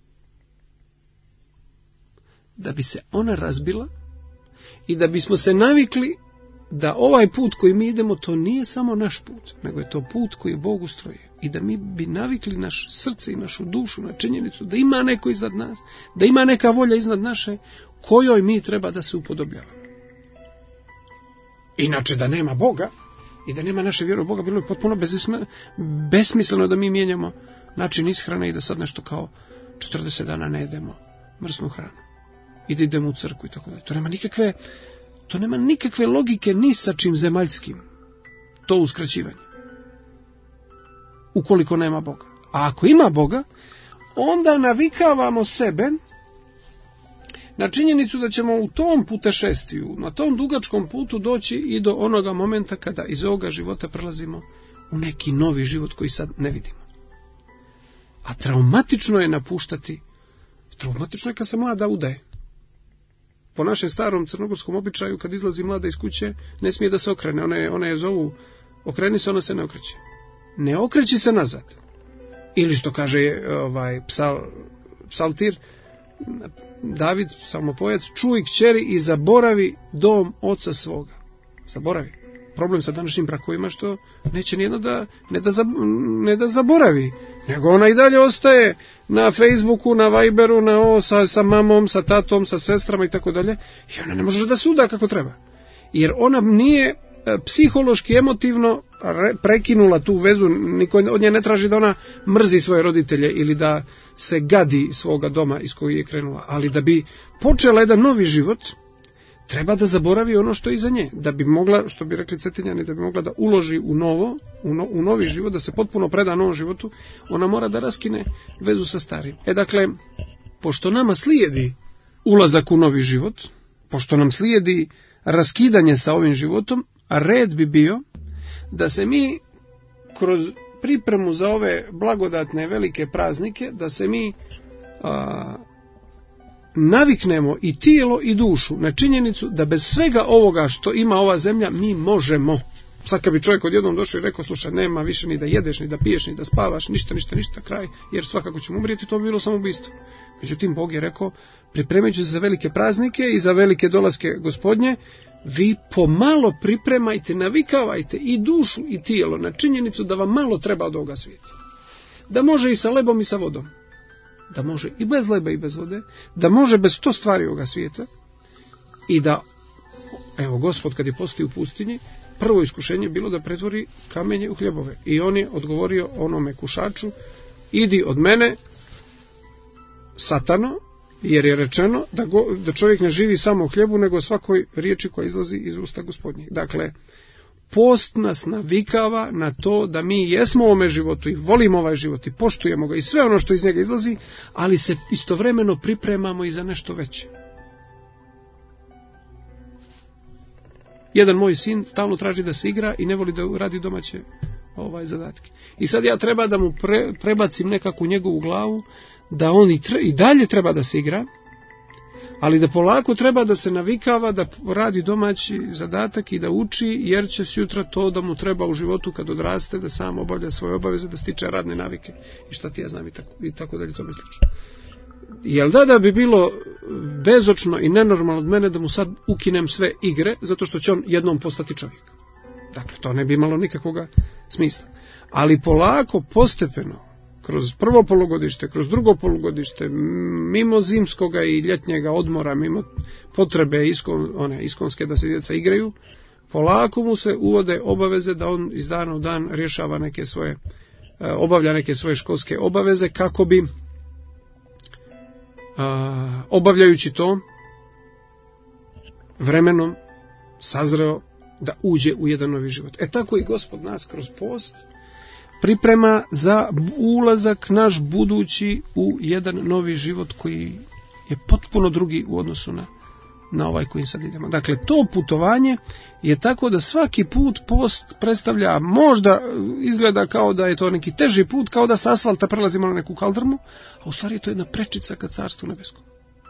da bi se ona razbila i da bismo se navikli da ovaj put koji mi idemo, to nije samo naš put, nego je to put koji je Bog ustrojio. I da mi bi navikli naše srce i našu dušu na činjenicu da ima neko iznad nas, da ima neka volja iznad naše, kojoj mi treba da se upodobljavamo. Inače, da nema Boga i da nema naše vjere u Boga, bilo je potpuno besmisleno da mi mijenjamo način ishrane i da sad nešto kao četrdeset dana ne jedemo mrsnu hranu i da idemo u crkvu i tako da. To nema nikakve, to nema nikakve logike ni sa čim zemaljskim, to uskraćivanje. Ukoliko nema Boga. A ako ima Boga, onda navikavamo sebe na činjenicu da ćemo u tom putešestviju, na tom dugačkom putu doći i do onoga momenta kada iz ovoga života prelazimo u neki novi život koji sad ne vidimo. A traumatično je napuštati, traumatično je kad se mlada udaje. Po našem starom crnogorskom običaju, kad izlazi mlada iz kuće, ne smije da se okrene. One, one je zovu, okreni se, ona se ne okreće. Ne okreći se nazad. Ili što kaže ovaj psal, psaltir, David, psalmopojac, čuj kćeri i zaboravi dom oca svoga. Zaboravi. Problem sa današnjim brakovima što neće nijedno da ne, da ne da zaboravi, nego ona i dalje ostaje na Facebooku, na Viberu, na ovo, sa, sa mamom, sa tatom, sa sestrama i tako dalje, i ona ne može da se uda kako treba. Jer ona nije psihološki, emotivno prekinula tu vezu, niko od nje ne traži da ona mrzi svoje roditelje ili da se gadi svoga doma iz kojeg je krenula, ali da bi počela jedan novi život, treba da zaboravi ono što je iza nje, da bi mogla, što bi rekli Cetinjani, da bi mogla da uloži u novo, u, no, u novi život, da se potpuno preda novom životu, ona mora da raskine vezu sa starim. E dakle, pošto nama slijedi ulazak u novi život, pošto nam slijedi raskidanje sa ovim životom, a red bi bio da se mi kroz pripremu za ove blagodatne velike praznike, da se mi a, naviknemo i tijelo i dušu na činjenicu da bez svega ovoga što ima ova zemlja mi možemo. Sad kad bi čovjek odjednom došao i rekao, slušaj, nema više ni da jedeš, ni da piješ, ni da spavaš, ništa, ništa, ništa, kraj, jer svakako ćemo umrijeti, to bi bilo samoubistvo. Međutim, Bog je rekao, pripremajući se za velike praznike i za velike dolaske Gospodnje, vi pomalo pripremajte, navikavajte i dušu i tijelo na činjenicu da vam malo treba od ovoga svijeta. Da može i sa lebom i sa vodom. Da može i bez leba i bez vode, da može bez sto stvari ovoga svijeta i da, evo, Gospod kad je postio u pustinji, prvo iskušenje je bilo da pretvori kamenje u hljebove. I on je odgovorio onome kušaču, idi od mene, Satano, jer je rečeno da, go, da čovjek ne živi samo u hljebu, nego svakoj riječi koja izlazi iz usta Gospodnjih. Dakle, post nas navikava na to da mi jesmo u ovome životu i volimo ovaj život i poštujemo ga i sve ono što iz njega izlazi, ali se istovremeno pripremamo i za nešto veće. Jedan moj sin stalno traži da se igra i ne voli da radi domaće ovaj zadatke. I sad ja treba da mu pre, prebacim nekakvu njegovu glavu, da on i, tre, i dalje treba da se igra, ali da polako treba da se navikava, da radi domaći zadatak i da uči, jer će sutra to da mu treba u životu kad odraste, da sam obavlja svoje obaveze, da stiče radne navike i šta ti ja znam i tako, i tako dalje, tome slično. Jel da da bi bilo bezočno i nenormalno od mene da mu sad ukinem sve igre, zato što će on jednom postati čovjek. Dakle, to ne bi imalo nikakvoga smisla. Ali polako, postepeno, kroz prvo polugodište, kroz drugo polugodište, mimo zimskoga i ljetnjega odmora, mimo potrebe iskon, one iskonske da se djeca igraju, polako mu se uvode obaveze da on iz dana u dan rješava neke svoje, obavlja neke svoje školske obaveze, kako bi a, obavljajući to vremenom sazreo da uđe u jedan novi život. E tako i Gospod nas kroz post priprema za ulazak naš budući u jedan novi život koji je potpuno drugi u odnosu na, na ovaj kojim sad idemo. Dakle, to putovanje je tako da svaki put post predstavlja, možda izgleda kao da je to neki teži put, kao da sa asfalta prelazimo na neku kaldrmu, a u stvari to je jedna prečica ka Carstvu nebeskom.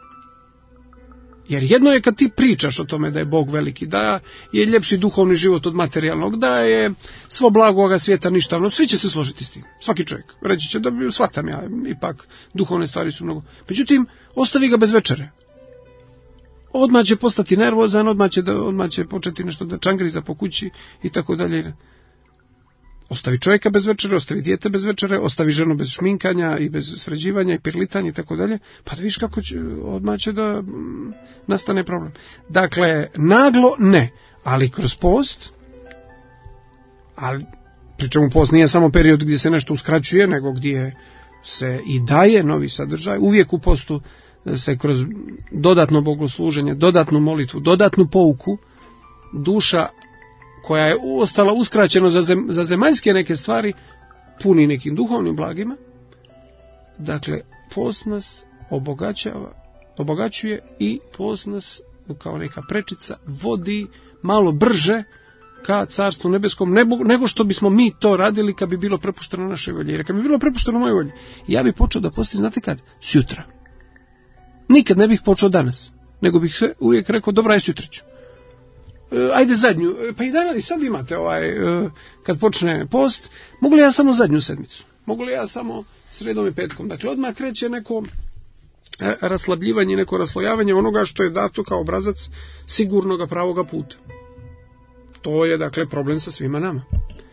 Jer jedno je kad ti pričaš o tome da je Bog veliki, da je ljepši duhovni život od materijalnog, da je svo blago ovoga svijeta ništavno, svi će se složiti s tim, svaki čovjek. Reći će da bi shvatam ja, ipak duhovne stvari su mnogo. Međutim, ostavi ga bez večere. Odmah će postati nervozan, odmah će, da, odmah će početi nešto da čangriza po kući i tako dalje. Ostavi čovjeka bez večere, ostavi dijete bez večere, ostavi ženu bez šminkanja i bez sređivanja i pirlitanja i tako dalje, pa da viš kako će, odmah će da m, nastane problem. Dakle, naglo ne, ali kroz post, ali pričamo post nije samo period gdje se nešto uskraćuje, nego gdje se i daje novi sadržaj, uvijek u postu se kroz dodatno bogosluženje, dodatnu molitvu, dodatnu pouku, duša koja je ostala uskraćena za, zem, za zemaljske neke stvari, puni nekim duhovnim blagima. Dakle, post nas obogaćava, obogaćuje i post nas kao neka prečica vodi malo brže ka Carstvu nebeskom, nego što bismo mi to radili kad bi bilo prepušteno našoj volji. Jer kad bi bilo prepušteno mojoj volji, ja bih počeo da postim, znate kad? Sutra. Nikad ne bih počeo danas, nego bih sve uvijek rekao, dobra je, sutra ću. Ajde zadnju, pa i danas, i sad imate ovaj, kad počne post, mogu li ja samo zadnju sedmicu? Mogu li ja samo sredom i petkom? Dakle, odmah kreće neko raslabljivanje, neko raslojavanje onoga što je dato kao obrazac sigurnoga pravoga puta. To je, dakle, problem sa svima nama.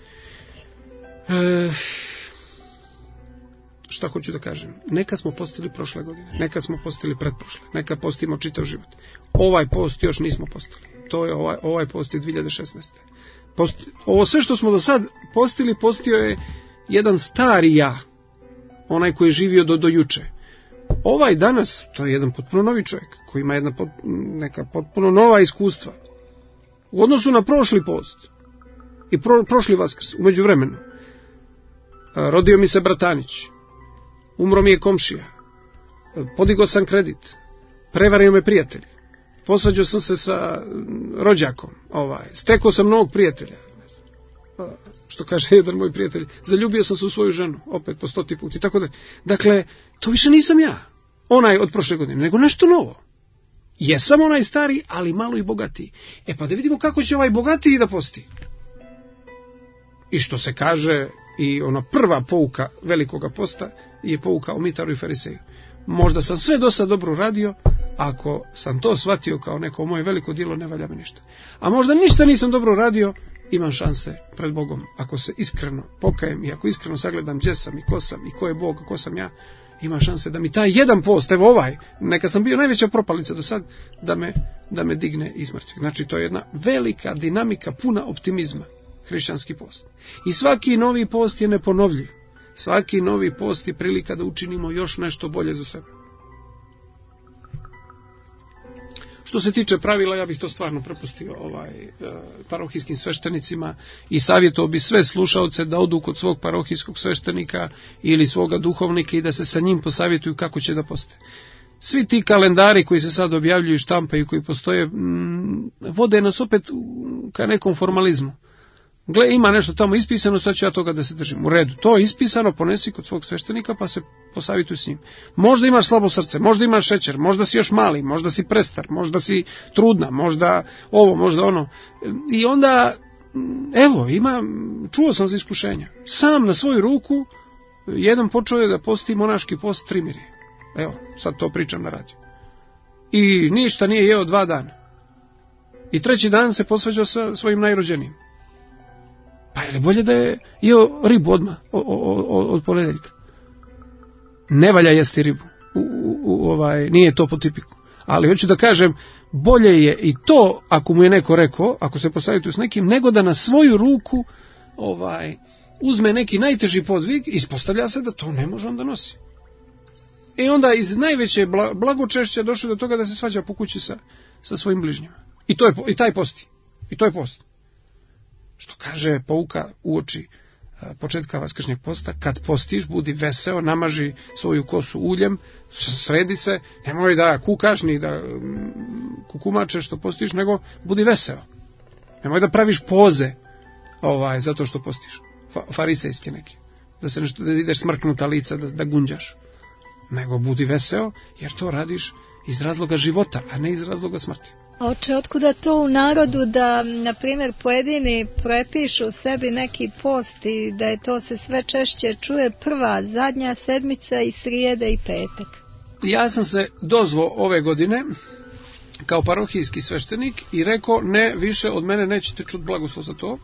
E, šta hoću da kažem? Neka smo postili prošle godine, neka smo postili pretprošle, neka postimo čitav život. Ovaj post još nismo postili. To je ovaj, ovaj post je dvije hiljade šesnaeste. Post, ovo sve što smo do sad postili, postio je jedan stari ja, onaj koji je živio do, do juče. Ovaj danas, to je jedan potpuno novi čovjek, koji ima jedna pot, neka potpuno nova iskustva. U odnosu na prošli post i pro, prošli Vaskrs, u međuvremenu. Rodio mi se bratanić, umro mi je komšija, podigao sam kredit, prevario me prijatelj, posvađao sam se sa rođakom, ovaj, stekao sam novog prijatelja, što kaže jedan moj prijatelj, zaljubio sam se u svoju ženu, opet po stoti put i tako da. Dakle, to više nisam ja, onaj od prošle godine, nego nešto novo. Jesam onaj stari, ali malo i bogatiji. E pa da vidimo kako će ovaj bogatiji da posti. I što se kaže, i ona prva pouka velikoga posta je pouka o mitaru i fariseju. Možda sam sve do sad dobro radio, ako sam to shvatio kao neko moje veliko djelo, ne valja mi ništa. A možda ništa nisam dobro radio, imam šanse pred Bogom. Ako se iskreno pokajem i ako iskreno sagledam gdje sam i ko sam i ko je Bog, ko sam ja, ima šanse da mi taj jedan post, evo ovaj, neka sam bio najveća propalica do sad, da me, da me digne iz mrtvih. Znači, to je jedna velika dinamika, puna optimizma, hrišćanski post. I svaki novi post je neponovljiv. Svaki novi post je prilika da učinimo još nešto bolje za sebe. Što se tiče pravila, ja bih to stvarno prepustio ovaj, parohijskim sveštenicima i savjetovao bi sve slušaoce da odu kod svog parohijskog sveštenika ili svoga duhovnika i da se sa njim posavjetuju kako će da poste. Svi ti kalendari koji se sad objavljuju i štampaju, koji postoje, m, vode nas opet ka nekom formalizmu. gle, ima nešto tamo ispisano, sad ću ja toga da se držim. U redu, to je ispisano, ponesi kod svog sveštenika pa se posavituj s njim. Možda imaš slabo srce, možda imaš šećer, možda si još mali, možda si prestar, možda si trudna, možda ovo, možda ono. I onda, evo, ima, čuo sam za iskušenja. Sam na svoju ruku, jedan počeo je da posti monaški post tri mirije. Evo, sad to pričam na radiju. I ništa nije jeo dva dana. I treći dan se posvađao sa svojim najrođenijim. Pa je li bolje da je jeo ribu odmah od ponedeljka? Ne valja jesti ribu. U, u, u, ovaj, nije to po tipiku. Ali hoću da kažem, bolje je i to, ako mu je neko rekao, ako se posavjetuje s nekim, nego da na svoju ruku ovaj, uzme neki najteži podvig i ispostavlja se da to ne može on da nosi. I onda iz najveće blagočešća došlo do toga da se svađa po kući sa, sa svojim bližnjima. I, to je, i taj posti. I to je post. Što kaže pouka uoči početka vaskršnjeg posta, kad postiš, budi veseo, namaži svoju kosu uljem, sredi se, nemoj da kukaš ni da kukumačeš što postiš, nego budi veseo. Nemoj da praviš poze ovaj, zato što postiš. Fa, farisejske neke. Da se nešto, da ideš smrknuta lica, da, da gunđaš. Nego budi veseo, jer to radiš iz razloga života, a ne iz razloga smrti. Oče, otkuda to u narodu da, na primjer, pojedini prepišu sebi neki post i da je to se sve češće čuje prva, zadnja sedmica i srijede i petak? Ja sam se dozvao ove godine kao parohijski sveštenik i rekao, ne, više od mene nećete čuti blagoslov za to,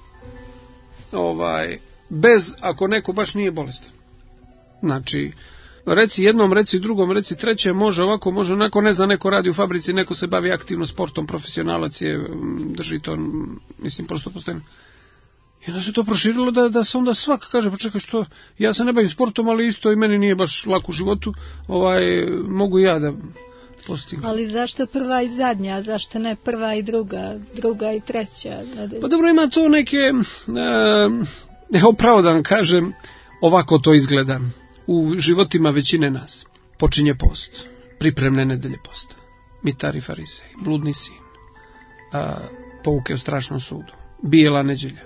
ovaj, bez ako neko baš nije bolestan. Znači, reci jednom, reci drugom, reci trećem, može ovako, može onako, ne zna, neko radi u fabrici, neko se bavi aktivno sportom, profesionalac je, drži to, mislim, prosto postojno. I onda se to proširilo da, da se onda svak kaže, pa čekaj što, ja se ne bavim sportom, ali isto i meni nije baš lako u životu, ovaj, mogu ja da postignem. Ali zašto prva i zadnja, zašto ne prva i druga, druga i treća? Pa dobro, ima to neke, e, evo pravo da vam kažem, ovako to izgleda. U životima većine nas počinje post, pripremne nedelje posta, mitari farisej, bludni sin, a, pouke o strašnom sudu, bijela neđelja.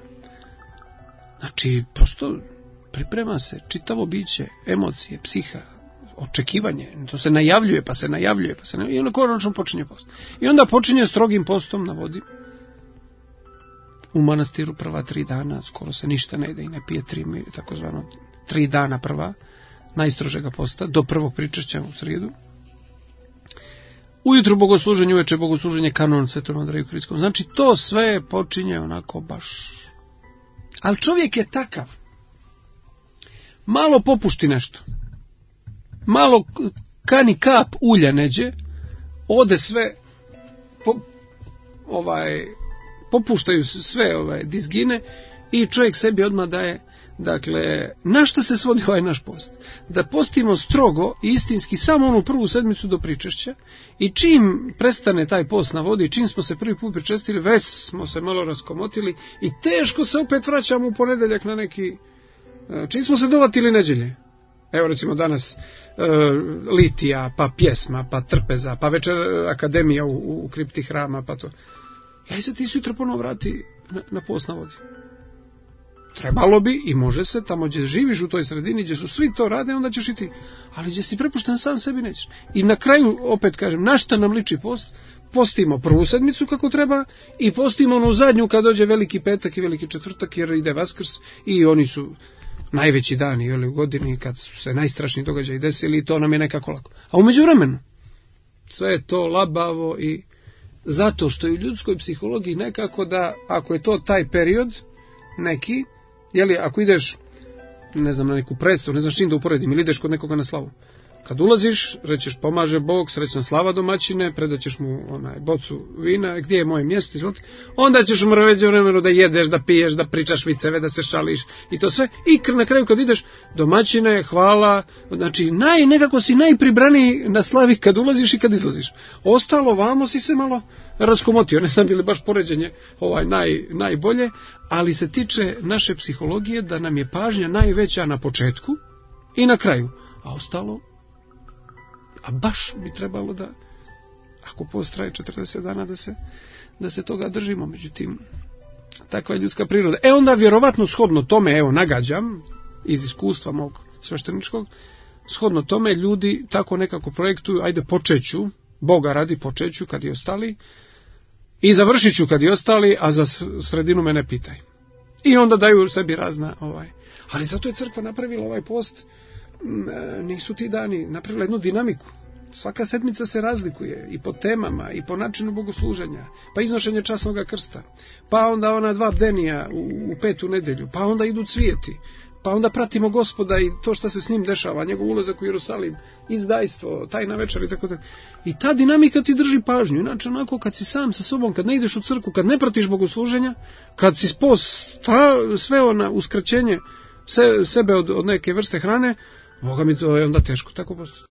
Znači, prosto priprema se čitavo biće, emocije, psiha, očekivanje, to se najavljuje, pa se najavljuje, pa se najavljuje, i onda konačno počinje post. I onda počinje strogim postom na vodi. U manastiru prva tri dana, skoro se ništa ne jede i ne pije, tri, takozvano tri dana prva, najstrožega posta, do prvog pričešća u srijedu. Ujutru bogosluženje, uveče bogosluženje, kanon Svetom Andreju Kritskom. Znači, to sve počinje onako baš. Ali čovjek je takav. Malo popušti nešto. Malo kani kap ulja neđe, ode sve, po, ovaj, popuštaju sve ovaj, dizgine i čovjek sebi odmah daje. Dakle, na što se svodi ovaj naš post? Da postimo strogo i istinski samo onu prvu sedmicu do pričešća i čim prestane taj post na vodi, čim smo se prvi put pričestili, već smo se malo raskomotili i teško se opet vraćamo u ponedeljak na neki, čim smo se dovatili neđelje. Evo recimo danas e, litija, pa pjesma, pa trpeza, pa večer akademija u, u kripti hrama, pa to. Jaj se ti sutra ponovo vrati na, na post na vodi. Trebalo bi i može se, tamo gdje živiš u toj sredini, gdje su svi to rade, onda ćeš i ti. Ali gdje si prepušten sam sebi nećeš. I na kraju, opet kažem, na šta nam liči post? Postimo prvu sedmicu kako treba i postimo onu zadnju kad dođe veliki petak i veliki četvrtak jer ide Vaskrs i oni su najveći dani jeli, u godini kad su se najstrašniji događaji desili i to nam je nekako lako. A u međuvremenu sve je to labavo i zato što je u ljudskoj psihologiji nekako da ako je to taj period neki, jeli, ako ideš, ne znam, na neku predstavu, ne znam čim da uporedim, ili ideš kod nekoga na slavu. Kad ulaziš, rećeš pomaže Bog, srećna slava domaćine, predaćeš mu onaj bocu vina, gdje je moje mjesto, izvolite. Onda ćeš mu reći vremenu da jedeš, da piješ, da pričaš viceve, da se šališ i to sve. I na kraju kad ideš, domaćine, hvala, znači naj, nekako si najpribraniji na slavi kad ulaziš i kad izlaziš. Ostalo vamo si se malo raskomotio, ne znam bili baš poređenje ovaj naj, najbolje, ali se tiče naše psihologije da nam je pažnja najveća na početku i na kraju, a ostalo a baš bi trebalo da, ako post traje četrdeset dana, da se, da se toga držimo. Međutim, Takva je ljudska priroda. E onda vjerovatno shodno tome, evo nagađam, iz iskustva mog svešteničkog, shodno tome ljudi tako nekako projektuju, ajde počeću, Boga radi počeću kad i ostali, i završit ću kad i ostali, a za sredinu me ne pitaj. I onda daju sebi razna, ovaj. Ali zato je crkva napravila ovaj post, nisu ti dani, napravila jednu dinamiku. Svaka sedmica se razlikuje i po temama, i po načinu bogosluženja, pa iznošenje časnog krsta, pa onda ona dva bdenija u, u petu nedelju, pa onda idu cvijeti, pa onda pratimo Gospoda i to što se s njim dešava, njegov ulazak u Jerusalim, izdajstvo, tajna večer i tako da. I ta dinamika ti drži pažnju. Inače, onako kad si sam sa sobom, kad ne ideš u crkvu, kad ne pratiš bogosluženja, kad si posta, sve ona uskraćenje se, sebe od, od neke vrste hrane, Boga mi to je onda teško tako postati.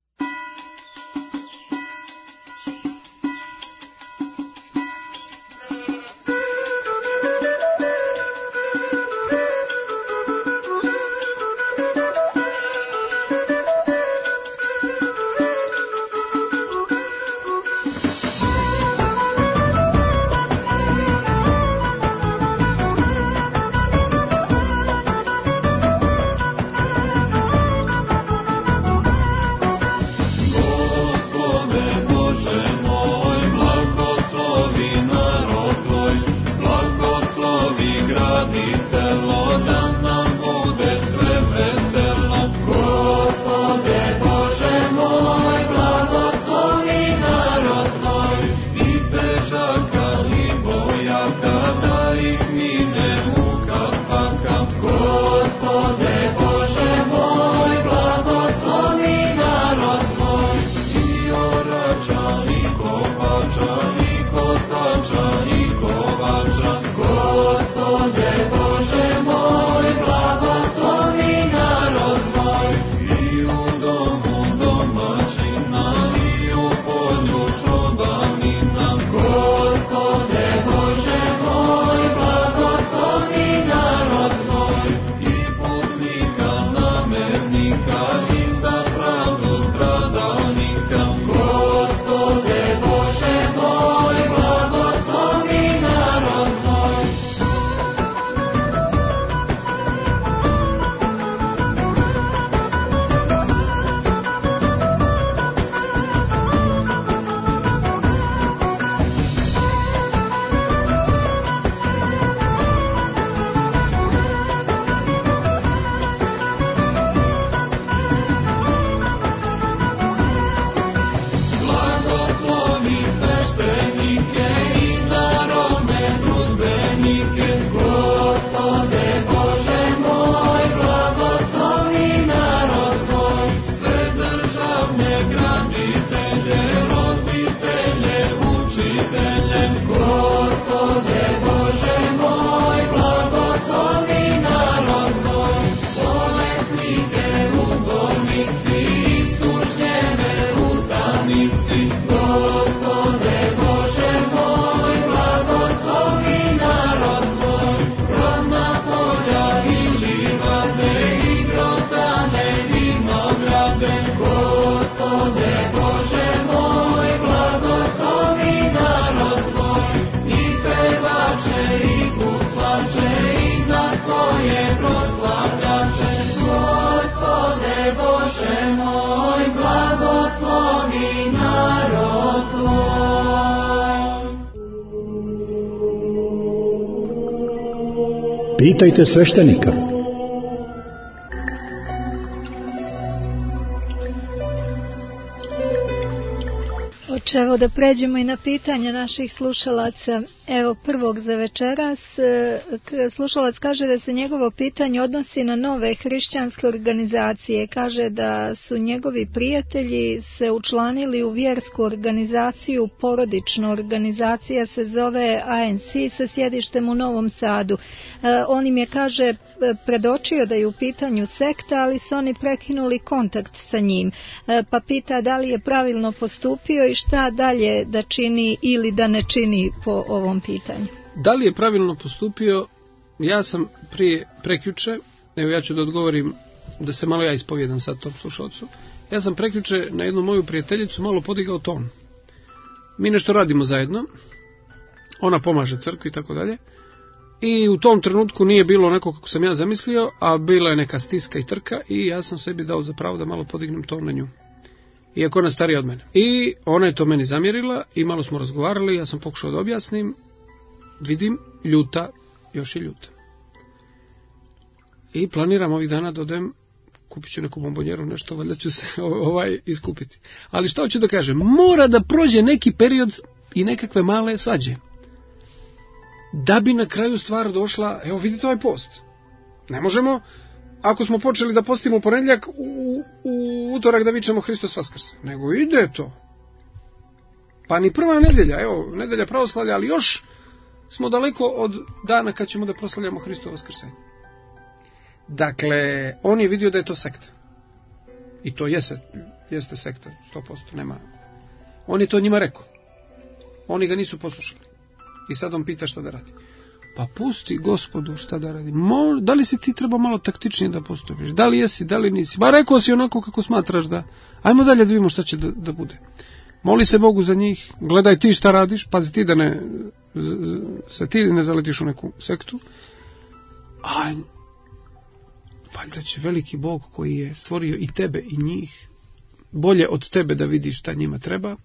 Pitajte sveštenika. Evo da pređemo i na pitanje naših slušalaca. Evo prvog za večeras. Slušalac kaže da se njegovo pitanje odnosi na nove hrišćanske organizacije. Kaže da su njegovi prijatelji se učlanili u vjersku organizaciju, porodična organizacija se zove A N C sa sjedištem u Novom Sadu. On im je, kaže, predočio da je u pitanju sekta, ali su oni prekinuli kontakt sa njim. Pa pita da li je pravilno postupio i šta dalje da čini ili da ne čini po ovom pitanju. Da li je pravilno postupio? Ja sam prije prekjuče, evo ja ću da odgovorim, da se malo ja ispovjedam sad tom slušalcu. Ja sam prekjuče na jednu moju prijateljicu malo podigao ton. Mi nešto radimo zajedno, ona pomaže crkvi i tako dalje. I u tom trenutku nije bilo onako kako sam ja zamislio, a bila je neka stiska i trka i ja sam sebi dao za pravo da malo podignem ton na nju. Iako ona starija od mene. I ona je to meni zamjerila i malo smo razgovarali, ja sam pokušao da objasnim, vidim, ljuta, još i ljuta. I planiram ovih dana da odem, kupit ću neku bombonjeru, nešto, valjda ću se ovaj iskupiti. Ali što hoću da kažem, mora da prođe neki period i nekakve male svađe. Da bi na kraju stvar došla, evo vidite ovaj post. Ne možemo, ako smo počeli da postimo ponedjeljak, u, u utorak da vičemo Hristos Vaskrse. Nego ide to. Pa ni prva nedelja, evo, nedelja pravoslavlja, ali još smo daleko od dana kad ćemo da proslavljamo Hristovo Vaskrsenje. Dakle, on je vidio da je to sekta. I to jeste, jeste sekta, sto posto, nema. On je to njima rekao. Oni ga nisu poslušali. I sad on pita šta da radi. Pa pusti Gospodu šta da radi. Mo, da li si ti treba malo taktičnije da postupiš? Da li jesi, da li nisi? Ba rekao si onako kako smatraš da... Ajmo dalje da vidimo šta će da, da bude. Moli se Bogu za njih, gledaj ti šta radiš, pazi ti da ne... se ti ne zaletiš u neku sektu. A valjda će veliki Bog koji je stvorio i tebe i njih, bolje od tebe da vidiš šta njima treba.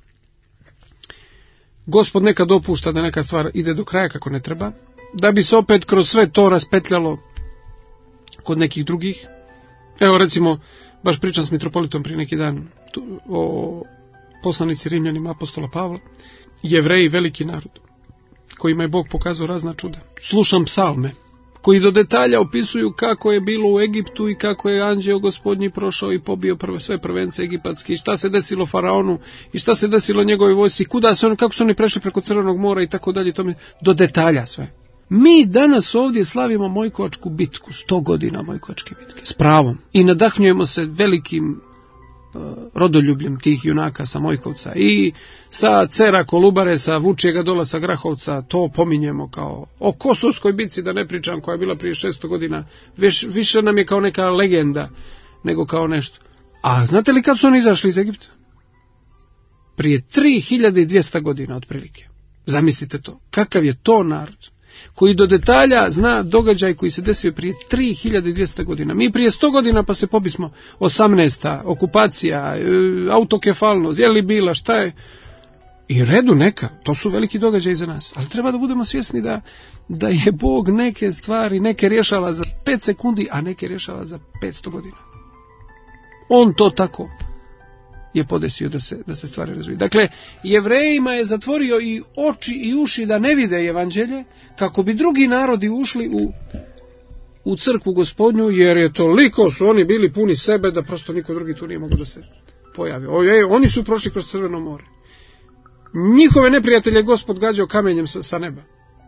Gospod neka dopušta da neka stvar ide do kraja kako ne treba, da bi se opet kroz sve to raspetljalo kod nekih drugih. Evo recimo, baš pričam s mitropolitom prije neki dan tu, o poslanici Rimljanima apostola Pavla, Jevreji veliki narod, kojima je Bog pokazao razna čuda. Slušam psalme, koji do detalja opisuju kako je bilo u Egiptu i kako je anđeo Gospodnji prošao i pobio prve, sve prvence egipatske, i šta se desilo faraonu, i šta se desilo njegovoj vojsci, kuda su oni, kako su oni prešli preko Crvenog mora i tako dalje, tome, do detalja sve. Mi danas ovdje slavimo Mojkovačku bitku, sto godina Mojkovačke bitke, s pravom, i nadahnjujemo se velikim uh, rodoljubljem tih junaka sa Mojkovca i sa Cera Kolubare, sa Vučjega dola, sa Grahovca, to pominjemo kao o Kosovskoj bitci, da ne pričam, koja je bila prije šesto godina, Viš, više nam je kao neka legenda nego kao nešto. A znate li kad su oni izašli iz Egipta? Prije tri hiljade dvjesto godina otprilike. Zamislite to, kakav je to narod koji do detalja zna događaj koji se desio prije tri hiljade dvjesto godina. Mi prije sto godina pa se pobismo, osamnaesta okupacija, autokefalnost, je li bila, šta je? I redu neka, to su veliki događaji za nas, ali treba da budemo svjesni da, da je Bog neke stvari, neke rješava za pet sekundi, a neke rješava za petsto godina. On to tako je podesio da se, da se stvari razviju. Dakle, Jevrejima je zatvorio i oči i uši da ne vide evanđelje, kako bi drugi narodi ušli u, u crkvu Gospodnju, jer je toliko su oni bili puni sebe da prosto niko drugi tu nije mogao da se pojavi. Ojej, oni su prošli kroz Crveno more. Njihove neprijatelje Gospod gađao kamenjem sa, sa neba.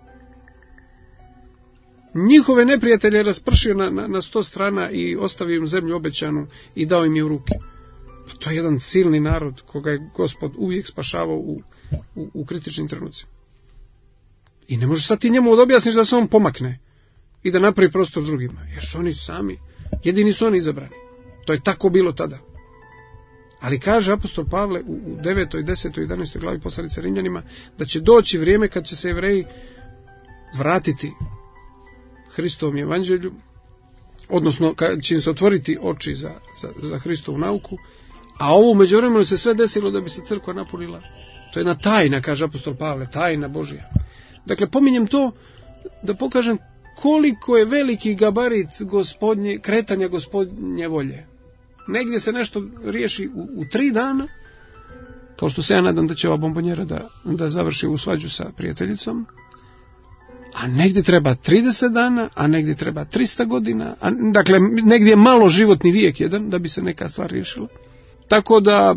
Njihove neprijatelje raspršio na, na, na sto strana i ostavio im zemlju obećanu i dao im je u ruke. To je jedan silni narod koga je Gospod uvijek spašavao u, u, u kritičnim trenucima. I ne možeš sad ti njemu da objasniš da se on pomakne i da napravi prostor drugima, jer su oni sami, jedini su oni izabrani. To je tako bilo tada. Ali kaže apostol Pavle u, u devetoj, desetoj, jedanaestoj glavi poslanice Rimljanima da će doći vrijeme kad će se Jevreji vratiti Hristovom evanđelju, odnosno kad će im se otvoriti oči za, za, za Hristovu nauku, a ovo među vremenu se sve desilo da bi se crkva napunila. To je jedna tajna, kaže apostol Pavle, tajna Božja. Dakle, pominjem to da pokažem koliko je veliki gabarit gospodnje, kretanja Gospodnje volje. Negdje se nešto riješi u, u tri dana, kao što se ja nadam da će ova bombonjera da, da završi u svađu sa prijateljicom, a negdje treba trideset dana, a negdje treba tristo godina, a, dakle, negdje je malo životni vijek jedan da bi se neka stvar riješila. Tako da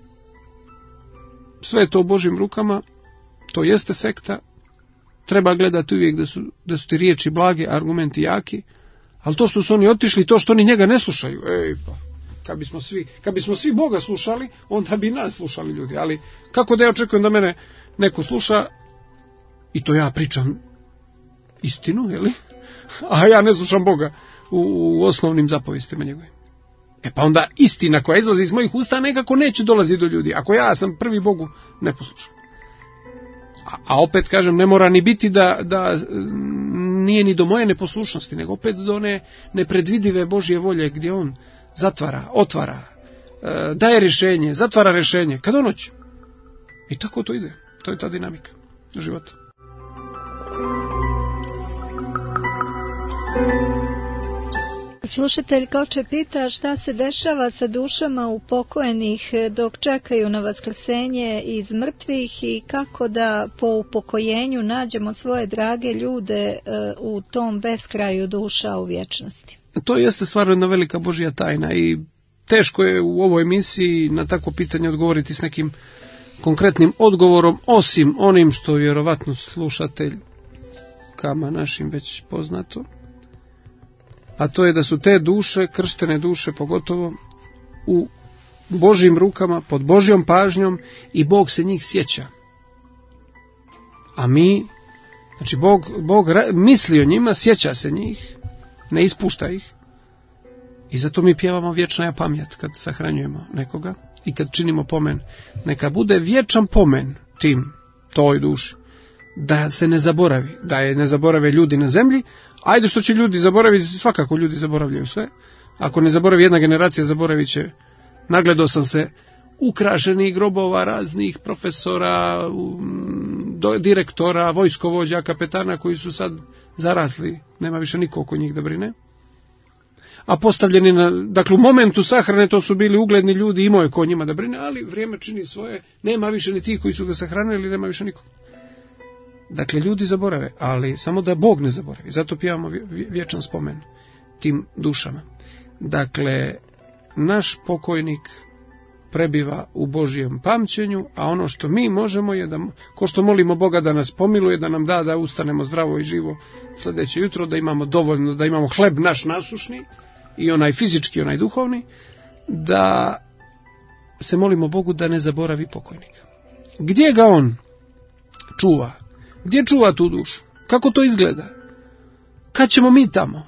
sve je to u Božjim rukama, to jeste sekta, treba gledati uvijek da su, da su ti riječi blage, argumenti jaki, ali to što su oni otišli, to što oni njega ne slušaju, ej pa, kad bismo svi, kad bismo svi Boga slušali, onda bi nas slušali ljudi, ali kako da ja očekujem da mene neko sluša i to ja pričam istinu, jeli? A ja ne slušam Boga u, u osnovnim zapovjestima njegovim. E pa onda istina koja izlazi iz mojih usta nekako neće dolaziti do ljudi, ako ja sam prvi Bogu neposlušan. A, a opet kažem, ne mora ni biti da, da nije ni do moje neposlušnosti, nego opet do one nepredvidive Božje volje gdje on zatvara, otvara, daje rješenje, zatvara rješenje, kad on hoće. I tako to ide. To je ta dinamika života. Slušatelj Koče pita šta se dešava sa dušama upokojenih dok čekaju na vaskrsenje iz mrtvih i kako da po upokojenju nađemo svoje drage ljude u tom beskraju duša u vječnosti. To jeste stvarno jedna velika Božja tajna i teško je u ovoj emisiji na tako pitanje odgovoriti s nekim konkretnim odgovorom, osim onim što vjerovatno slušateljkama našim već poznato, a to je da su te duše, krštene duše pogotovo, u Božjim rukama, pod Božjom pažnjom i Bog se njih sjeća. A mi, znači Bog, Bog misli o njima, sjeća se njih, ne ispušta ih. I zato mi pjevamo vječna je pamet kad sahranjujemo nekoga i kad činimo pomen. Neka bude vječan pomen tim, toj duši, da se ne zaboravi, da je ne zaborave ljudi na zemlji. Ajde što će ljudi zaboraviti, svakako ljudi zaboravljaju sve. Ako ne zaboravi jedna generacija, zaboravit će. Nagledao sam se ukrašenih grobova raznih profesora, direktora, vojskovođa, kapetana koji su sad zarasli. Nema više niko oko njih da brine. A postavljeni na, dakle u momentu sahrane to su bili ugledni ljudi, imao je ko njima da brine, ali vrijeme čini svoje, nema više ni ti koji su ga sahranili, nema više nikog. Dakle, ljudi zaborave, ali samo da Bog ne zaboravi. Zato pjevamo vječan spomen tim dušama. Dakle, naš pokojnik prebiva u Božjem pamćenju, a ono što mi možemo je da, ko što molimo Boga da nas pomiluje, da nam da da ustanemo zdravo i živo sljedeće jutro, da imamo dovoljno, da imamo hleb naš nasušni, i onaj fizički, onaj duhovni, da se molimo Bogu da ne zaboravi pokojnika. Gdje ga on čuva? Gdje čuva tu dušu? Kako to izgleda? Kad ćemo mi tamo?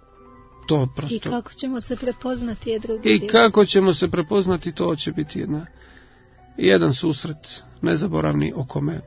To prosto. I kako ćemo se prepoznati je drugi I dio. kako ćemo se prepoznati, to će biti jedna, jedan susret nezaboravni o kome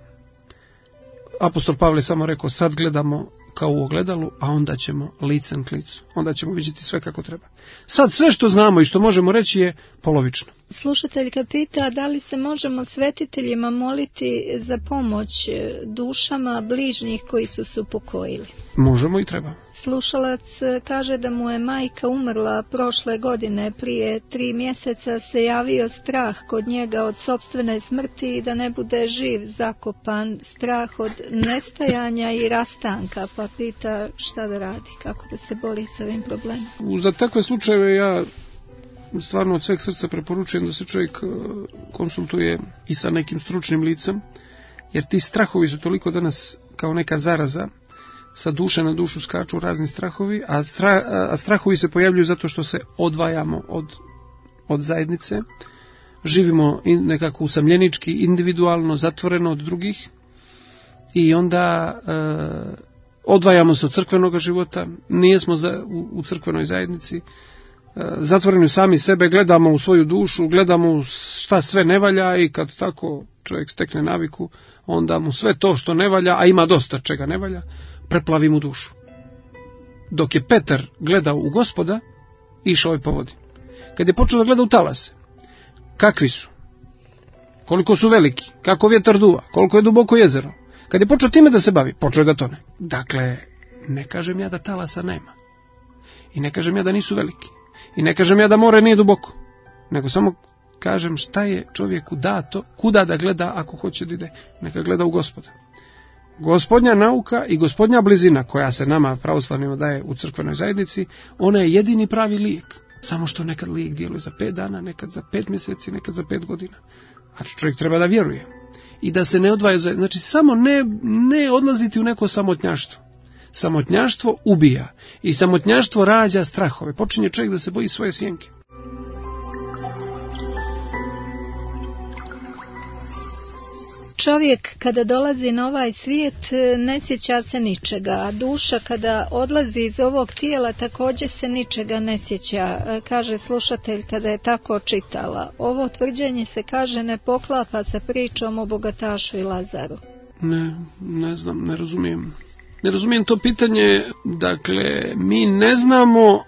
apostol Pavle samo rekao, sad gledamo kao u ogledalu, a onda ćemo licem k licu. Onda ćemo vidjeti sve kako treba. Sad sve što znamo i što možemo reći je polovično. Slušateljka pita da li se možemo svetiteljima moliti za pomoć dušama bližnjih koji su se upokojili. Možemo i treba. Slušalac kaže da mu je majka umrla prošle godine, prije tri mjeseca se javio strah kod njega od sopstvene smrti i da ne bude živ, zakopan, strah od nestajanja i rastanka, pa pita šta da radi, kako da se bori s ovim problemom. Za takve slučajeve ja stvarno od sveg srca preporučujem da se čovjek konsultuje i sa nekim stručnim licem, jer ti strahovi su toliko danas kao neka zaraza, sa duše na dušu skaču razni strahovi, a, stra, a strahovi se pojavljuju zato što se odvajamo od, od zajednice, živimo nekako usamljenički, individualno, zatvoreno od drugih i onda e, odvajamo se od crkvenog života, nijesmo za, u, u crkvenoj zajednici, e, zatvoreni sami sebe, gledamo u svoju dušu, gledamo šta sve ne valja i kad tako čovjek stekne naviku, onda mu sve to što ne valja, a ima dosta čega ne valja, preplavi mu dušu. Dok je Petar gledao u Gospoda, išao je po vodi. Kad je počeo da gleda u talase, kakvi su, koliko su veliki, kako vjetar duva, koliko je duboko jezero, kad je počeo time da se bavi, počeo je da tone. Dakle, ne kažem ja da talasa nema. I ne kažem ja da nisu veliki. I ne kažem ja da more nije duboko. Nego samo kažem šta je čovjeku dato, kuda da gleda ako hoće da ide. Neka gleda u Gospoda. Gospodnja nauka i gospodnja blizina koja se nama pravoslavnima daje u crkvenoj zajednici, ona je jedini pravi lijek. Samo što nekad lijek djeluje za pet dana, nekad za pet mjeseci, nekad za pet godina. Ali čovjek treba da vjeruje. I da se ne odvaja od zajednice. Znači samo ne, ne odlaziti u neko samotnjaštvo. Samotnjaštvo ubija. I samotnjaštvo rađa strahove. Počinje čovjek da se boji svoje sjenke. Čovjek kada dolazi na ovaj svijet ne sjeća se ničega, a duša kada odlazi iz ovog tijela također se ničega ne sjeća, kaže slušatelj kada je tako čitala. Ovo tvrđenje se kaže ne poklapa sa pričom o bogatašu i Lazaru. Ne, ne znam, ne razumijem. Ne razumijem to pitanje, dakle, mi ne znamo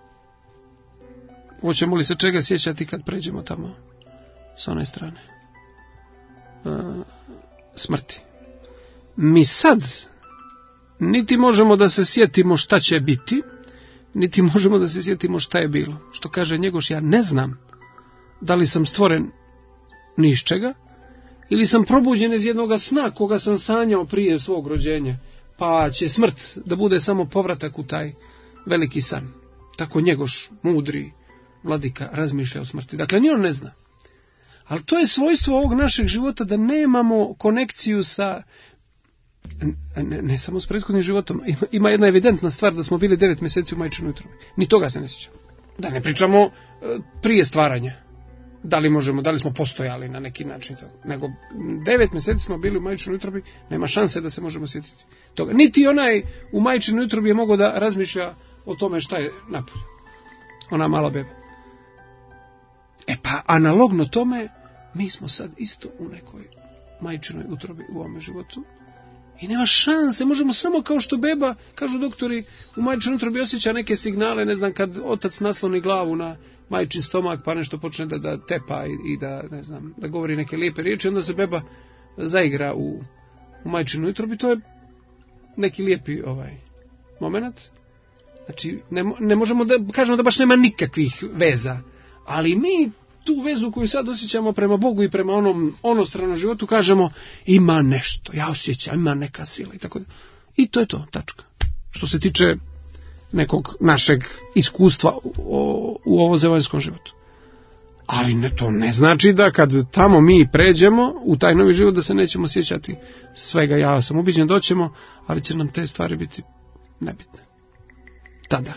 hoćemo li se čega sjećati kad pređemo tamo s one strane uh, smrti. Mi sad niti možemo da se sjetimo šta će biti, niti možemo da se sjetimo šta je bilo. Što kaže Njegoš, ja ne znam da li sam stvoren ni iz čega, ili sam probuđen iz jednoga sna koga sam sanjao prije svog rođenja, pa će smrt da bude samo povratak u taj veliki san. Tako Njegoš, mudri vladika, razmišlja o smrti. Dakle, ni on ne zna. Ali to je svojstvo ovog našeg života, da nemamo konekciju sa, ne, ne samo s prethodnim životom. Ima, ima jedna evidentna stvar, da smo bili devet mjeseci u majčinoj utrobi. Ni toga se ne sjećamo. Da ne pričamo prije stvaranja. Da li možemo, da li smo postojali na neki način. Nego devet mjeseci smo bili u majčinoj utrobi, nema šanse da se možemo sjetiti toga. Niti onaj u majčinoj utrobi je mogao da razmišlja o tome šta je napolje. Ona mala beba. E pa, analogno tome, mi smo sad isto u nekoj majčinoj utrobi u ovome životu. I nema šanse, možemo samo kao što beba, kažu doktori, u majčinoj utrobi osjeća neke signale, ne znam, kad otac nasloni glavu na majčin stomak, pa nešto počne da, da tepa i, i da, ne znam, da govori neke lijepe riječi, onda se beba zaigra u, u majčinoj utrobi. To je neki lijepi ovaj moment. Znači, ne, ne možemo da kažemo da baš nema nikakvih veza, ali mi tu vezu koju sad osjećamo prema Bogu i prema onom onostranom životu kažemo ima nešto, ja osjećam, ima neka sila i tako da. I to je to, tačka. Što se tiče nekog našeg iskustva u, u ovo zemaljskom životu. Ali ne, to ne znači da kad tamo mi pređemo u taj novi život da se nećemo sjećati svega. Ja sam ubiđen doćemo, ali će nam te stvari biti nebitne. Tada.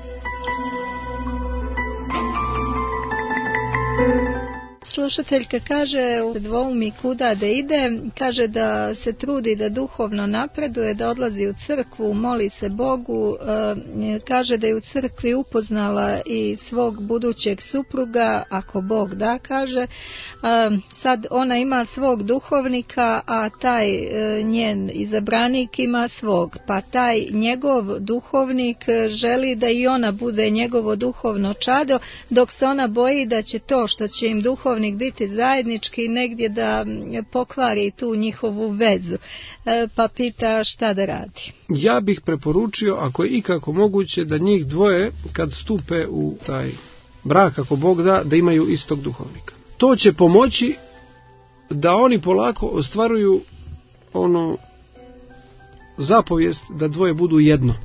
Slušateljka kaže u dvoumi kuda da ide, kaže da se trudi da duhovno napreduje, da odlazi u crkvu, moli se Bogu, kaže da je u crkvi upoznala i svog budućeg supruga, ako Bog da, kaže. Sad ona ima svog duhovnika, a taj njen izabranik ima svog, pa taj njegov duhovnik želi da i ona bude njegovo duhovno čado, dok se ona boji da će to što će im duhovnik biti zajednički negdje da pokvari tu njihovu vezu, pa pita šta da radi. Ja bih preporučio, ako je ikako moguće, da njih dvoje kad stupe u taj brak, ako Bog da, da imaju istog duhovnika. To će pomoći da oni polako ostvaruju ono zapovijest da dvoje budu jedno.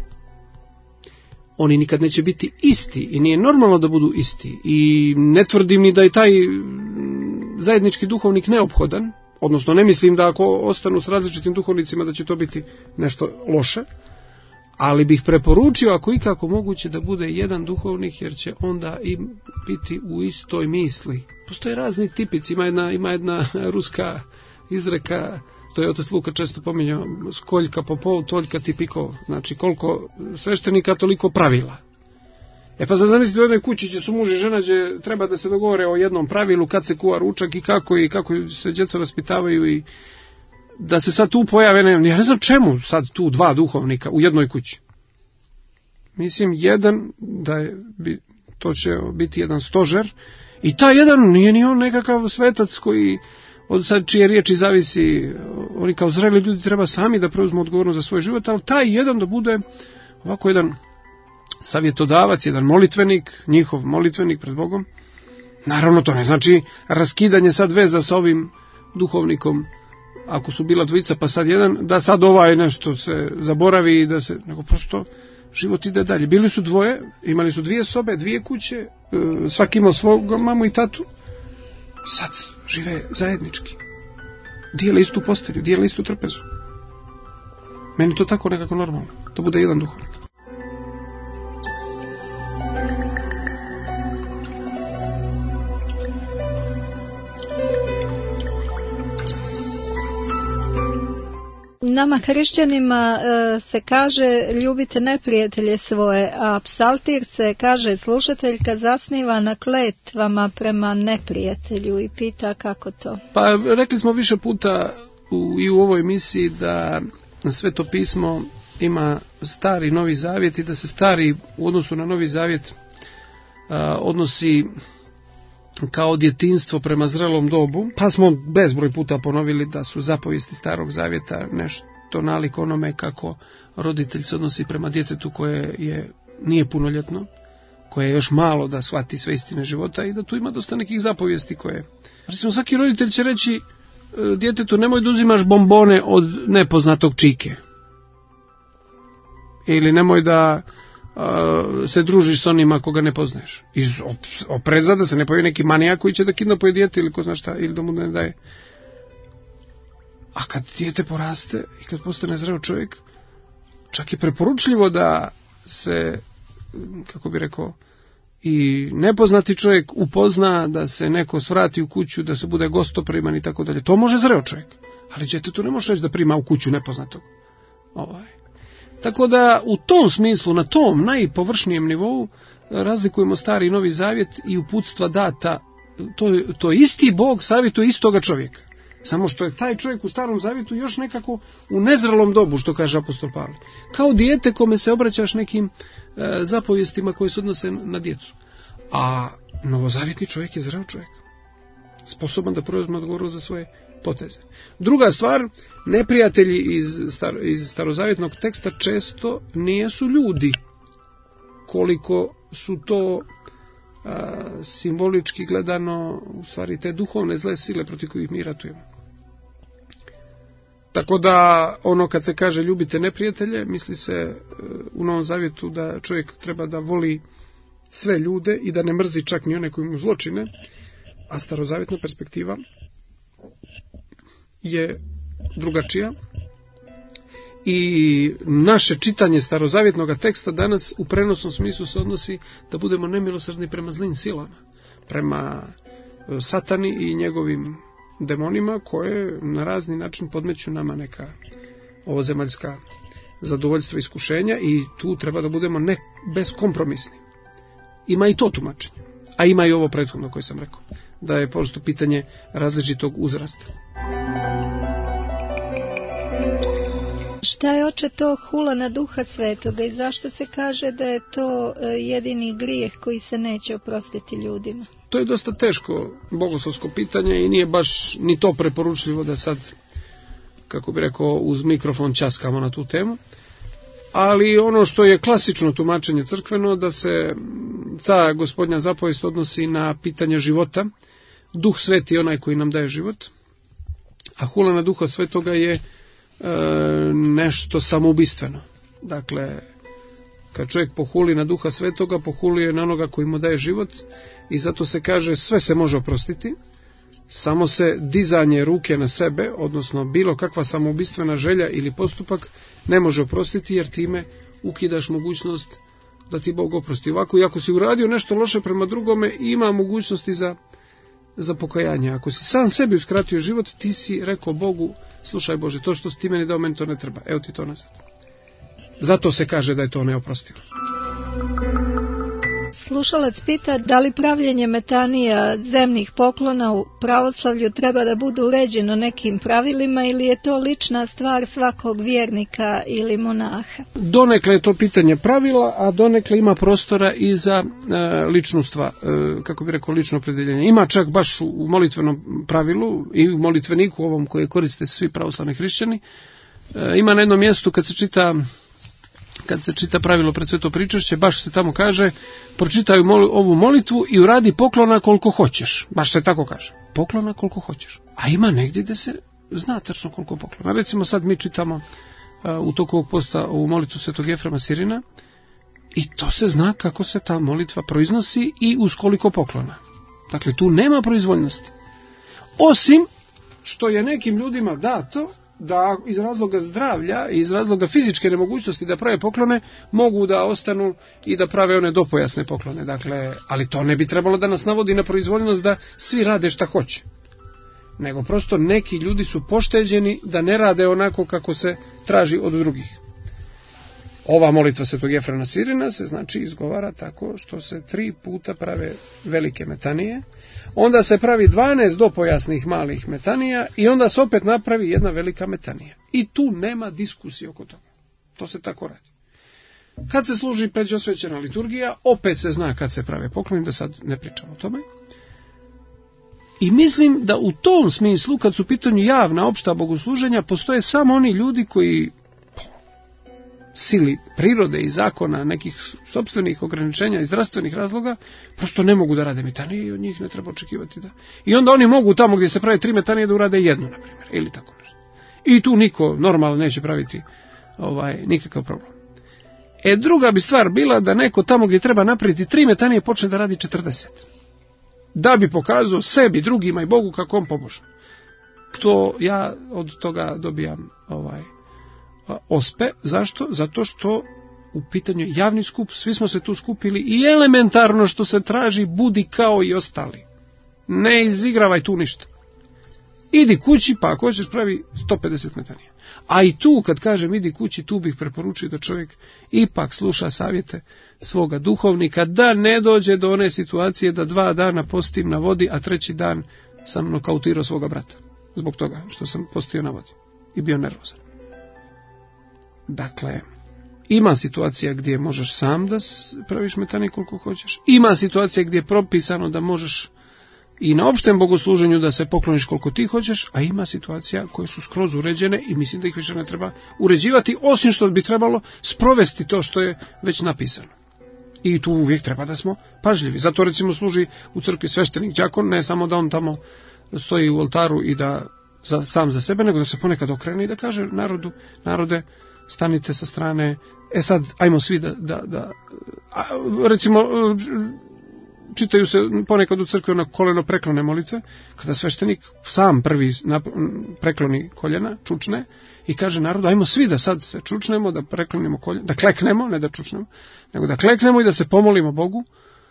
Oni nikad neće biti isti i nije normalno da budu isti. I ne tvrdim ni da je taj zajednički duhovnik neophodan, odnosno ne mislim da ako ostanu s različitim duhovnicima da će to biti nešto loše, ali bih preporučio ako ikako moguće da bude jedan duhovnik, jer će onda i biti u istoj misli. Postoje razni tipici, ima jedna, ima jedna ruska izreka, to je otac Luka često pominjao, skoljka popov, toljka tipikov, znači koliko sveštenika, toliko pravila. E pa sad zamislite, u jednoj kući će su muž i žena, gdje treba da se dogovore o jednom pravilu, kad se kuva ručak i kako, i kako se djeca vaspitavaju, i da se sad tu pojave, ne, ja ne znam čemu sad tu dva duhovnika u jednoj kući. Mislim, jedan, da je, to će biti jedan stožer, i taj jedan nije ni on nekakav svetac koji, od sad čije riječi zavisi, oni kao zreli ljudi treba sami da preuzmu odgovornost za svoj život, ali taj jedan da bude ovako jedan savjetodavac, jedan molitvenik, njihov molitvenik pred Bogom. Naravno, to ne znači raskidanje sad veza sa ovim duhovnikom, ako su bila dvojica pa sad jedan, da sad ovaj nešto se zaboravi i da se, nego prosto život ide dalje. Bili su dvoje, imali su dvije sobe, dvije kuće, svaki imao svog mamu i tatu, sad žive zajednički, dijele istu postelju, dijele istu trpezu. Meni to tako nekako normalno, to bude jedan duhovnik. Nama hrišćanima e, se kaže ljubite neprijatelje svoje, a psaltir se, kaže slušateljka, zasniva na kletvama prema neprijatelju i pita kako to. Pa rekli smo više puta u, i u ovoj emisiji da Sveto pismo ima stari Novi Zavjet i da se stari u odnosu na Novi Zavjet a, odnosi kao djetinjstvo prema zrelom dobu, pa smo bezbroj puta ponovili da su zapovijesti Starog Zavjeta nešto nalik onome kako roditelj se odnosi prema djetetu koje je, nije punoljetno, koje je još malo da shvati sve istine života i da tu ima dosta nekih zapovijesti koje... Recimo, svaki roditelj će reći djetetu nemoj da uzimaš bombone od nepoznatog čike. Ili nemoj da uh, se družiš s onima koga ne poznaješ. Iz opreza da se ne pojavi neki manijak koji će da kidnapuje dijete ili ko zna šta, ili da mu ne daje. A kad dijete poraste i kad postane zreo čovjek, čak je preporučljivo da se, kako bi rekao, i nepoznati čovjek upozna, da se neko svrati u kuću, da se bude gostopriman i tako dalje. To može zreo čovjek. Ali djetetu ne može reći da prima u kuću nepoznatog. Ovaj. Tako da u tom smislu, na tom najpovršnijem nivou, razlikujemo Stari i Novi Zavjet i uputstva data. To, to isti Bog savjetuje istoga čovjeka. Samo što je taj čovjek u Starom Zavjetu još nekako u nezrelom dobu, što kaže apostol Pavle. Kao dijete kome se obraćaš nekim e, zapovjestima koje se odnose na djecu. A novozavjetni čovjek je zreo čovjek. Sposoban da preuzme odgovornost za svoje poteze. Druga stvar, neprijatelji iz, star, iz starozavjetnog teksta često nijesu ljudi, koliko su to a, simbolički gledano u stvari te duhovne zle sile protiv kojih mi ratujemo. Tako da ono kad se kaže ljubite neprijatelje, misli se u Novom Zavjetu da čovjek treba da voli sve ljude i da ne mrzi čak ni one koji mu zločine, a starozavjetna perspektiva je drugačija. I naše čitanje starozavjetnog teksta danas u prenosnom smislu se odnosi da budemo nemilosrdni prema zlim silama, prema satani i njegovim demonima koje na razni način podmeću nama neka ovozemaljska zadovoljstva i iskušenja i tu treba da budemo ne beskompromisni. Ima i to tumačenje, a ima i ovo prethodno koje sam rekao, da je prosto pitanje različitog uzrasta. Šta je, oče, to hula na Duha Svetoga i zašto se kaže da je to jedini grijeh koji se neće oprostiti ljudima? To je dosta teško bogoslovsko pitanje i nije baš ni to preporučljivo da sad, kako bi rekao, uz mikrofon ćaskamo na tu temu. Ali ono što je klasično tumačenje crkveno, da se ta Gospodnja zapovijest odnosi na pitanje života. Duh Sveti je onaj koji nam daje život, a hula na Duha Svetoga je e, nešto samoubistveno. Dakle, kad čovjek pohuli na Duha Svetoga, pohuluje na onoga koji mu daje život i zato se kaže sve se može oprostiti, samo se dizanje ruke na sebe, odnosno bilo kakva samoubistvena želja ili postupak ne može oprostiti jer time ukidaš mogućnost da ti Bog oprosti. Ovako, i ako si uradio nešto loše prema drugome, ima mogućnosti za, za pokajanje. Ako si sam sebi uskratio život, ti si rekao Bogu, slušaj Bože, to što si ti meni dao, meni to ne treba, evo ti to nazad. Zato se kaže da je to neoprostivo. Slušalac pita da li pravljenje metanija zemnih poklona u pravoslavlju treba da budu uređeno nekim pravilima ili je to lična stvar svakog vjernika ili monaha? Donekle je to pitanje pravila, a donekle ima prostora i za e, ličnu stvar, e, kako bi rekao, lično opredjeljenje. Ima čak baš u, u molitvenom pravilu i u molitveniku ovom koje koriste svi pravoslavni hrišćani. E, ima na jednom mjestu kad se čita kad se čita pravilo pred sveto pričašće, baš se tamo kaže, pročitaj mol, ovu molitvu i uradi poklona koliko hoćeš. Baš se tako kaže. Poklona koliko hoćeš. A ima negdje gdje se zna tačno koliko poklona. Recimo sad mi čitamo uh, u toku ovog posta ovu molitvu svetog Jefrema Sirina i to se zna kako se ta molitva proiznosi i uz koliko poklona. Dakle, tu nema proizvoljnosti. Osim što je nekim ljudima dato da iz razloga zdravlja i iz razloga fizičke nemogućnosti da prave poklone, mogu da ostanu i da prave one dopojasne poklone. Dakle, ali to ne bi trebalo da nas navodi na proizvoljnost da svi rade šta hoće. Nego prosto neki ljudi su pošteđeni da ne rade onako kako se traži od drugih. Ova molitva svetog Jefrema Sirina se znači izgovara tako što se tri puta prave velike metanije, onda se pravi dvanaest dopojasnih malih metanija i onda se opet napravi jedna velika metanija. I tu nema diskusije oko toga. To se tako radi. Kad se služi pređosvećena liturgija, opet se zna kad se prave pokloni, da sad ne pričamo o tome. I mislim da u tom smislu, kad su u pitanju javna, opšta bogosluženja, postoje samo oni ljudi koji po sili prirode i zakona, nekih sopstvenih ograničenja i zdravstvenih razloga, prosto ne mogu da rade metanije i od njih ne treba očekivati da. I onda oni mogu tamo gdje se pravi tri metanije da urade jednu, na primjer, ili tako nešto. I tu niko normalno neće praviti ovaj, nikakav problem. E druga bi stvar bila da neko tamo gdje treba napraviti tri metanije počne da radi četrdeset. Da bi pokazao sebi, drugima i Bogu kako on pomože. To ja od toga dobijam ovaj, ospe. Zašto? Zato što u pitanju javni skup, svi smo se tu skupili i elementarno što se traži, budi kao i ostali. Ne izigravaj tu ništa. Idi kući, pa ako hoćeš pravi sto pedeset metanija. A i tu, kad kažem idi kući, tu bih preporučio da čovjek ipak sluša savjete svoga duhovnika, da ne dođe do one situacije da dva dana postim na vodi, a treći dan sam nokautirao svoga brata. Zbog toga što sam postio na vodi i bio nervozan. Dakle, ima situacija gdje možeš sam da praviš metanije koliko hoćeš. Ima situacija gdje je propisano da možeš i na opštem bogosluženju da se pokloniš koliko ti hoćeš, a ima situacija koje su skroz uređene i mislim da ih više ne treba uređivati, osim što bi trebalo sprovesti to što je već napisano. I tu uvijek treba da smo pažljivi. Zato recimo služi u crkvi sveštenik đakon, ne samo da on tamo stoji u oltaru i da za, sam za sebe, nego da se ponekad okrene i da kaže narodu, narode, stanite sa strane, e sad, ajmo svi da, da, da a, recimo, čitaju se ponekad u crkvi na koleno preklone molice, kada sveštenik sam prvi prekloni koljena, čučne, i kaže narodu, ajmo svi da sad se čučnemo, da preklonimo koljena, da kleknemo, ne da čučnemo, nego da kleknemo i da se pomolimo Bogu.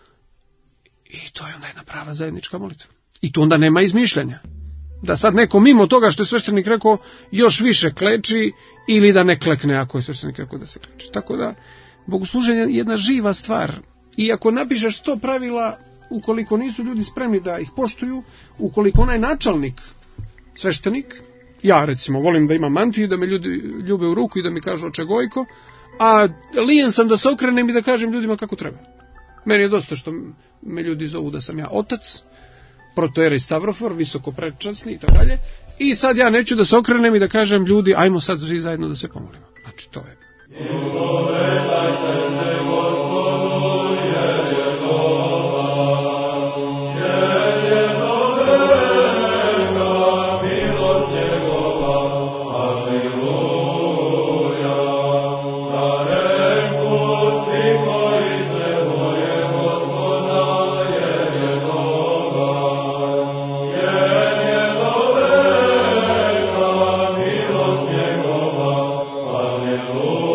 I to je onda jedna prava zajednička molitva. I tu onda nema izmišljanja. Da sad neko mimo toga što je sveštenik rekao još više kleči ili da ne klekne ako je sveštenik rekao da se kleči. Tako da bogosluženje je jedna živa stvar. I ako napišeš sto pravila, ukoliko nisu ljudi spremni da ih poštuju, ukoliko onaj načalnik, sveštenik, ja recimo volim da imam mantiju, da me ljudi ljube u ruku i da mi kažu oče Gojko, a lijen sam da se okrenem i da kažem ljudima kako treba. Meni je dosta što me ljudi zovu da sam ja otac, protoerej Stavrofor, visoko prečasni i tako dalje, i sad ja neću da se okrenem i da kažem ljudi, ajmo sad svi zajedno da se pomolimo. Znači to je. Hallelujah.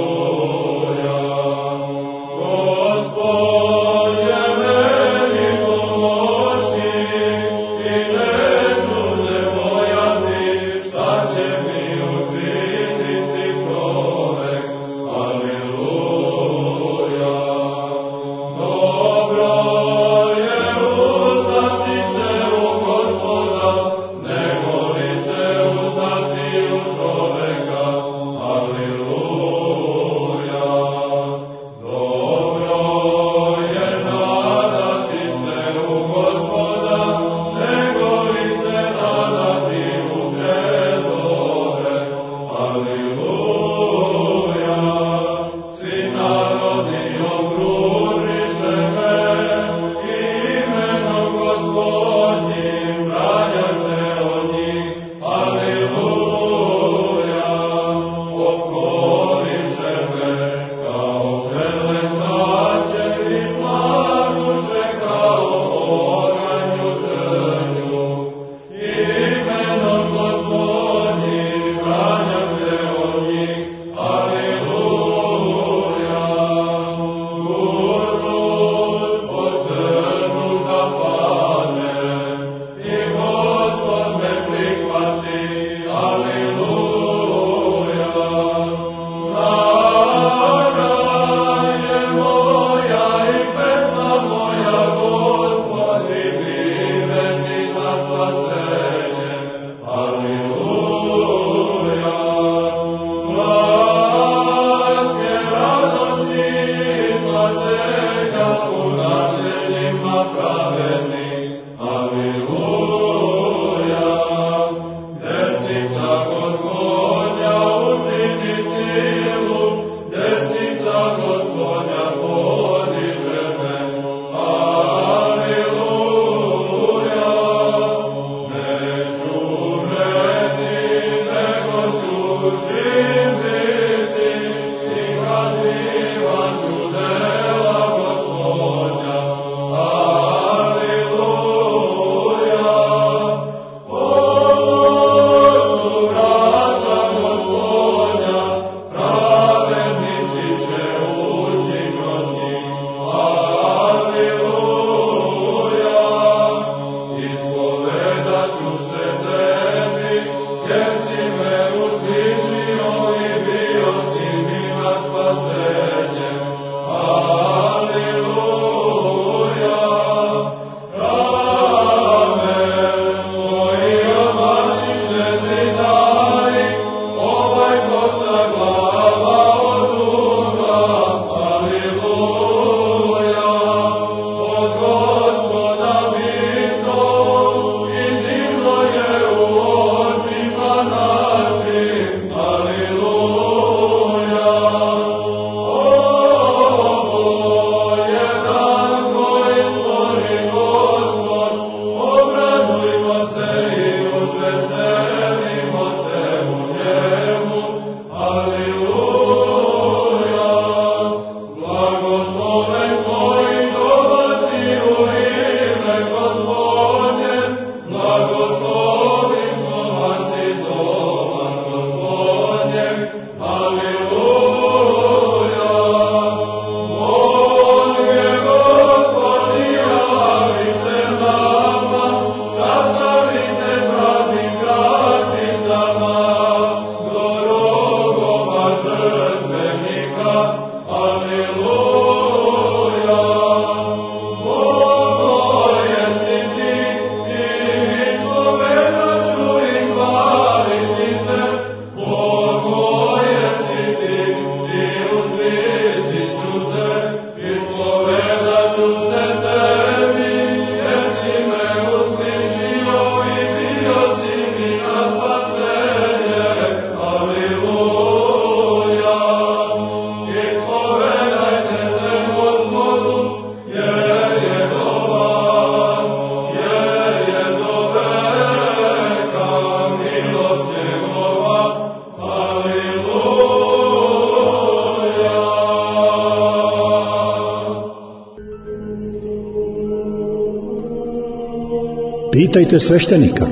Pitajte sveštenika.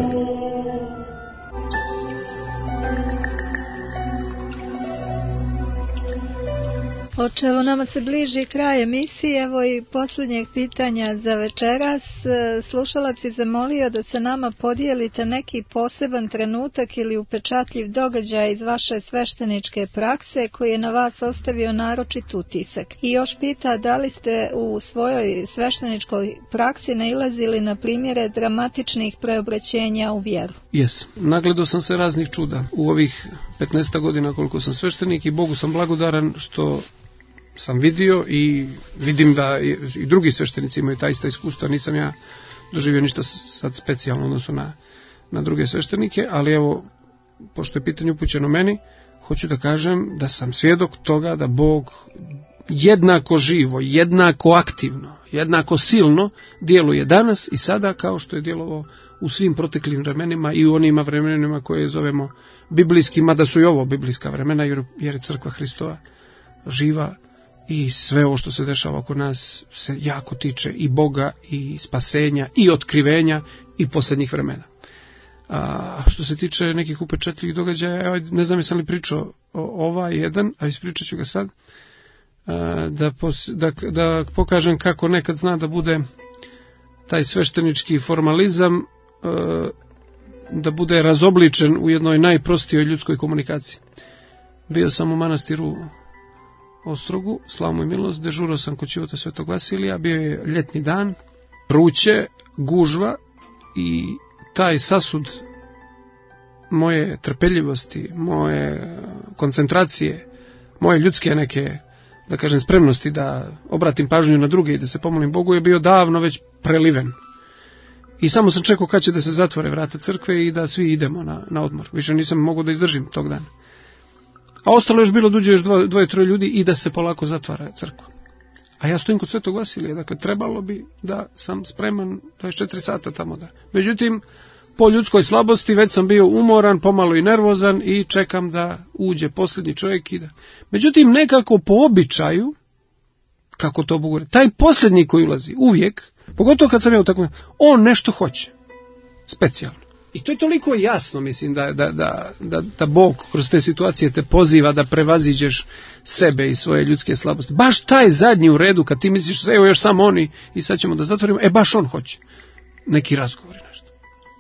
Oče, evo nama se bliži kraj emisije, evo i posljednjeg pitanja za večeras. Slušalac je zamolio da se nama podijelite neki poseban trenutak ili upečatljiv događaj iz vaše svešteničke prakse koji je na vas ostavio naročit utisak. I još pita da li ste u svojoj svešteničkoj praksi nailazili na primjere dramatičnih preobraćenja u vjeru. Jes, nagledao sam se raznih čuda u ovih petnaest godina koliko sam sveštenik i Bogu sam blagodaran što sam vidio i vidim da i drugi sveštenici imaju ta ista iskustva. Nisam ja doživio ništa sad specijalno odnosno na, na druge sveštenike, ali evo, pošto je pitanje upućeno meni, hoću da kažem da sam svjedok toga da Bog jednako živo, jednako aktivno, jednako silno djeluje danas i sada kao što je djelovao u svim proteklim vremenima i u onima vremenima koje zovemo biblijskim, mada su i ovo biblijska vremena jer, jer je crkva Hristova živa i sve ovo što se dešava oko nas se jako tiče i Boga i spasenja i otkrivenja i posljednjih vremena. A što se tiče nekih upečatljivih događaja, ne znam jesam li pričao o ovaj jedan, a ispričat ću ga sad, da, pos, da, da pokažem kako nekad zna da bude taj sveštenički formalizam, da bude razobličen u jednoj najprostijoj ljudskoj komunikaciji. Bio sam u manastiru Ostrogu, slavu mu i milost, dežurao sam kod Čivota Svetog Vasilija, bio je ljetni dan, vruće, gužva i taj sasud moje trpeljivosti, moje koncentracije, moje ljudske neke, da kažem, spremnosti da obratim pažnju na druge i da se pomolim Bogu je bio davno već preliven. I samo sam čekao kad će da se zatvore vrata crkve i da svi idemo na, na odmor. Više nisam mogao da izdržim tog dana. A ostalo još bilo duđe još dvoje, dvoje, troje ljudi i da se polako zatvara crkva. A ja stojim kod Svetog Vasilija, dakle trebalo bi da sam spreman dvadeset četiri sata tamo da. Međutim, po ljudskoj slabosti već sam bio umoran, pomalo i nervozan i čekam da uđe posljednji čovjek i da. Međutim, nekako po običaju, kako to Bog, taj posljednji koji ulazi uvijek, pogotovo kad sam ja u takvom, on nešto hoće, specijalno. I to je toliko jasno, mislim, da, da, da, da, da Bog kroz te situacije te poziva da prevaziđeš sebe i svoje ljudske slabosti. Baš taj zadnji u redu, kad ti misliš, evo još samo oni i sad ćemo da zatvorimo, e baš on hoće. Neki razgovor i nešto.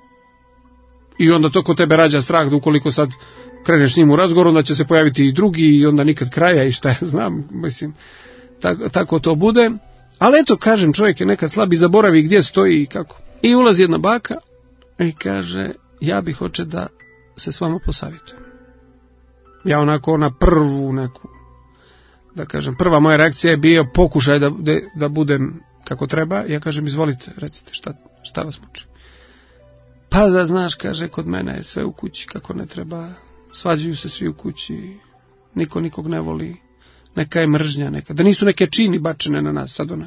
I onda to kod tebe rađa strah da ukoliko sad kreneš s njim u razgovor, onda će se pojaviti i drugi i onda nikad kraja i šta ja znam, mislim, tako, tako to bude. Ali eto, kažem, čovjek je nekad slab i zaboravi gdje stoji i kako. I ulazi jedna baka i kaže, ja bih hoće da se s vama posavjetujem. Ja onako na prvu neku, da kažem, prva moja reakcija je bio pokušaj da, da, da budem kako treba. Ja kažem, izvolite, recite, šta, šta vas muči? Pa da znaš, kaže, kod mene je sve u kući kako ne treba, svađaju se svi u kući, niko nikog ne voli, neka je mržnja, neka, da nisu neke čini bačene na nas, sad ona.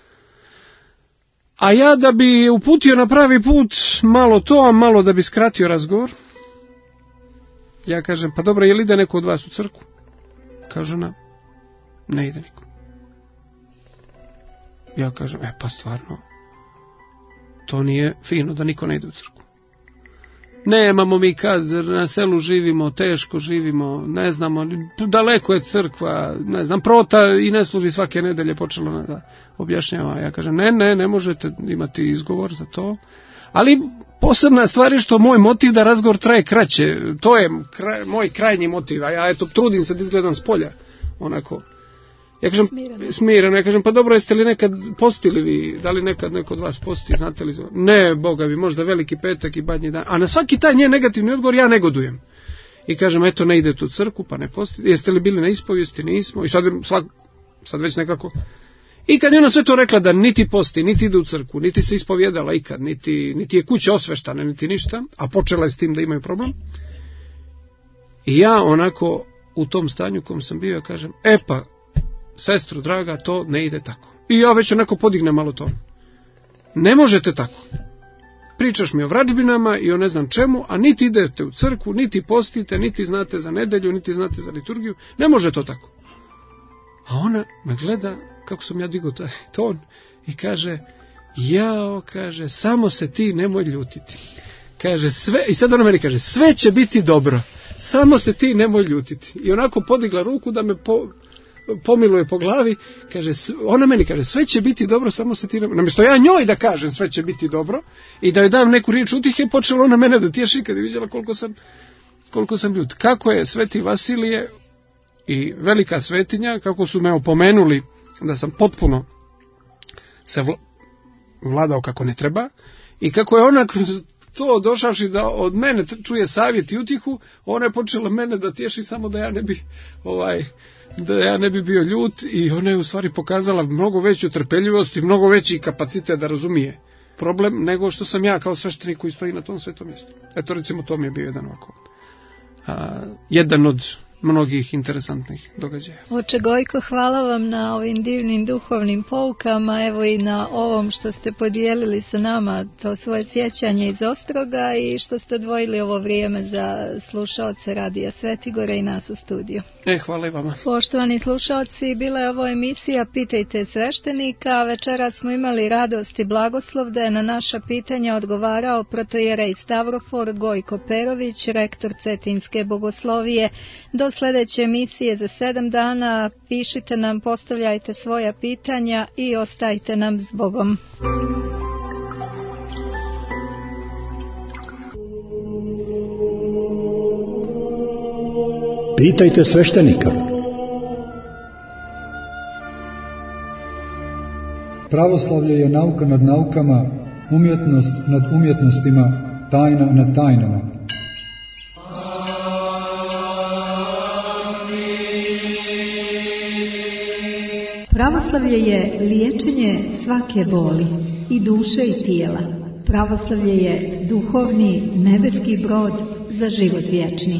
A ja da bi uputio na pravi put, malo to, a malo da bi skratio razgovor, ja kažem, pa dobro, je li ide neko od vas u crkvu? Kaže ona, ne ide niko. Ja kažem, e pa stvarno, to nije fino da niko ne ide u crkvu. Nemamo mi kad, na selu živimo, teško živimo, ne znamo, daleko je crkva, ne znam, prota i ne služi svake nedelje, počelo da objašnjava. Ja kažem, ne, ne, ne možete imati izgovor za to, ali posebna stvar je što moj motiv da razgovor traje kraće, to je kraj, moj krajnji motiv, a ja eto trudim se da izgledam s polja, onako. Ja kažem, smireno. smireno, ja kažem, pa dobro, jeste li nekad postili vi, da li nekad neko od vas posti, znate li? Ne, Boga vi, možda veliki petak i badnji dan, a na svaki taj njen negativni odgovor ja negodujem. I kažem, eto, ne idete u crkvu, pa ne postite, jeste li bili na ispovijesti, nismo, i sad, svak, sad već nekako. I kad je ona sve to rekla da niti posti, niti ide u crkvu, niti se ispovjedala ikad, niti, niti je kuća osveštana, niti ništa, a počela je s tim da imaju problem, i ja onako u tom stanju kom sam bio, ja kažem, e pa, sestro draga, to ne ide tako. I ja već onako podignem malo to. Ne možete tako. Pričaš mi o vrađbinama i o ne znam čemu, a niti idete u crkvu, niti postite, niti znate za nedelju, niti znate za liturgiju. Ne može to tako. A ona me gleda kako sam ja digao taj ton i kaže, jao, kaže, samo se ti nemoj ljutiti. Kaže, sve, i sad ona meni kaže, sve će biti dobro, samo se ti nemoj ljutiti. I onako podigla ruku da me po, pomiluje po glavi, kaže, ona meni kaže, sve će biti dobro, samo se ti nemoj. Namjesto ja njoj da kažem sve će biti dobro i da joj dam neku riječ utjehe, počela ona mene da tješi kad je vidjela koliko sam, koliko sam ljut. Kako je Sveti Vasilije i velika svetinja, kako su me opomenuli da sam potpuno se vladao kako ne treba i kako je ona to došavši da od mene čuje savjet i utjehu, ona je počela mene da tješi samo da ja ne bi ovaj, da ja ne bi bio ljut i ona je u stvari pokazala mnogo veću trpeljivost i mnogo veći kapacitet da razumije problem nego što sam ja kao sveštenik koji stoji na tom svetom mjestu. Eto, recimo, to mi je bio jedan ovako a, jedan od mnogih interesantnih događaja. Oče Gojko, hvala vam na ovim divnim duhovnim poukama, evo i na ovom što ste podijelili sa nama to svoje sjećanje iz Ostroga i što ste odvojili ovo vrijeme za slušaoce Radija Svetigora i nas u studiju. E, hvala i vama. Poštovani slušaoci, bila je ovo emisija Pitajte sveštenika. Večeras smo imali radost i blagoslov da je na naša pitanja odgovarao protojerej Stavrofor Gojko Perović, rektor Cetinske bogoslovije. Do sljedeće emisije za sedam dana pišite nam, postavljajte svoja pitanja i ostajte nam s Bogom. Pitajte sveštenika. Pravoslavlje je nauka nad naukama, umjetnost nad umjetnostima, tajna nad tajnama. Pravoslavlje je liječenje svake boli, i duše i tijela. Pravoslavlje je duhovni nebeski brod za život vječni.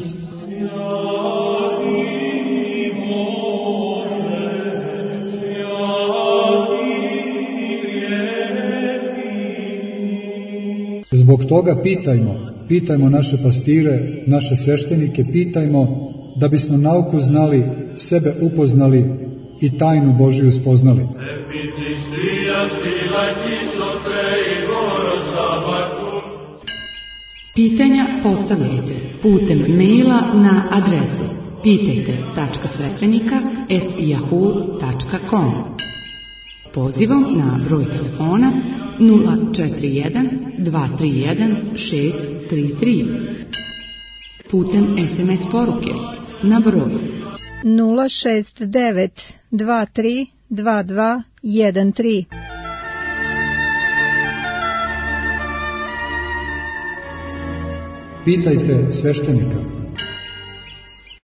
Zbog toga pitajmo, pitajmo naše pastire, naše sveštenike, pitajmo da bismo nauku znali, sebe upoznali i tajnu Božiju spoznali. Pitanja postavljajte putem maila na adresu pitajte tačka sveštenika at yahoo tačka com. Pozivom na broj telefona nula četiri jedan dva tri jedan šest tri tri. Putem es em es poruke na broj nula šest devet dva tri dva dva jedan tri. Pitajte sveštenika.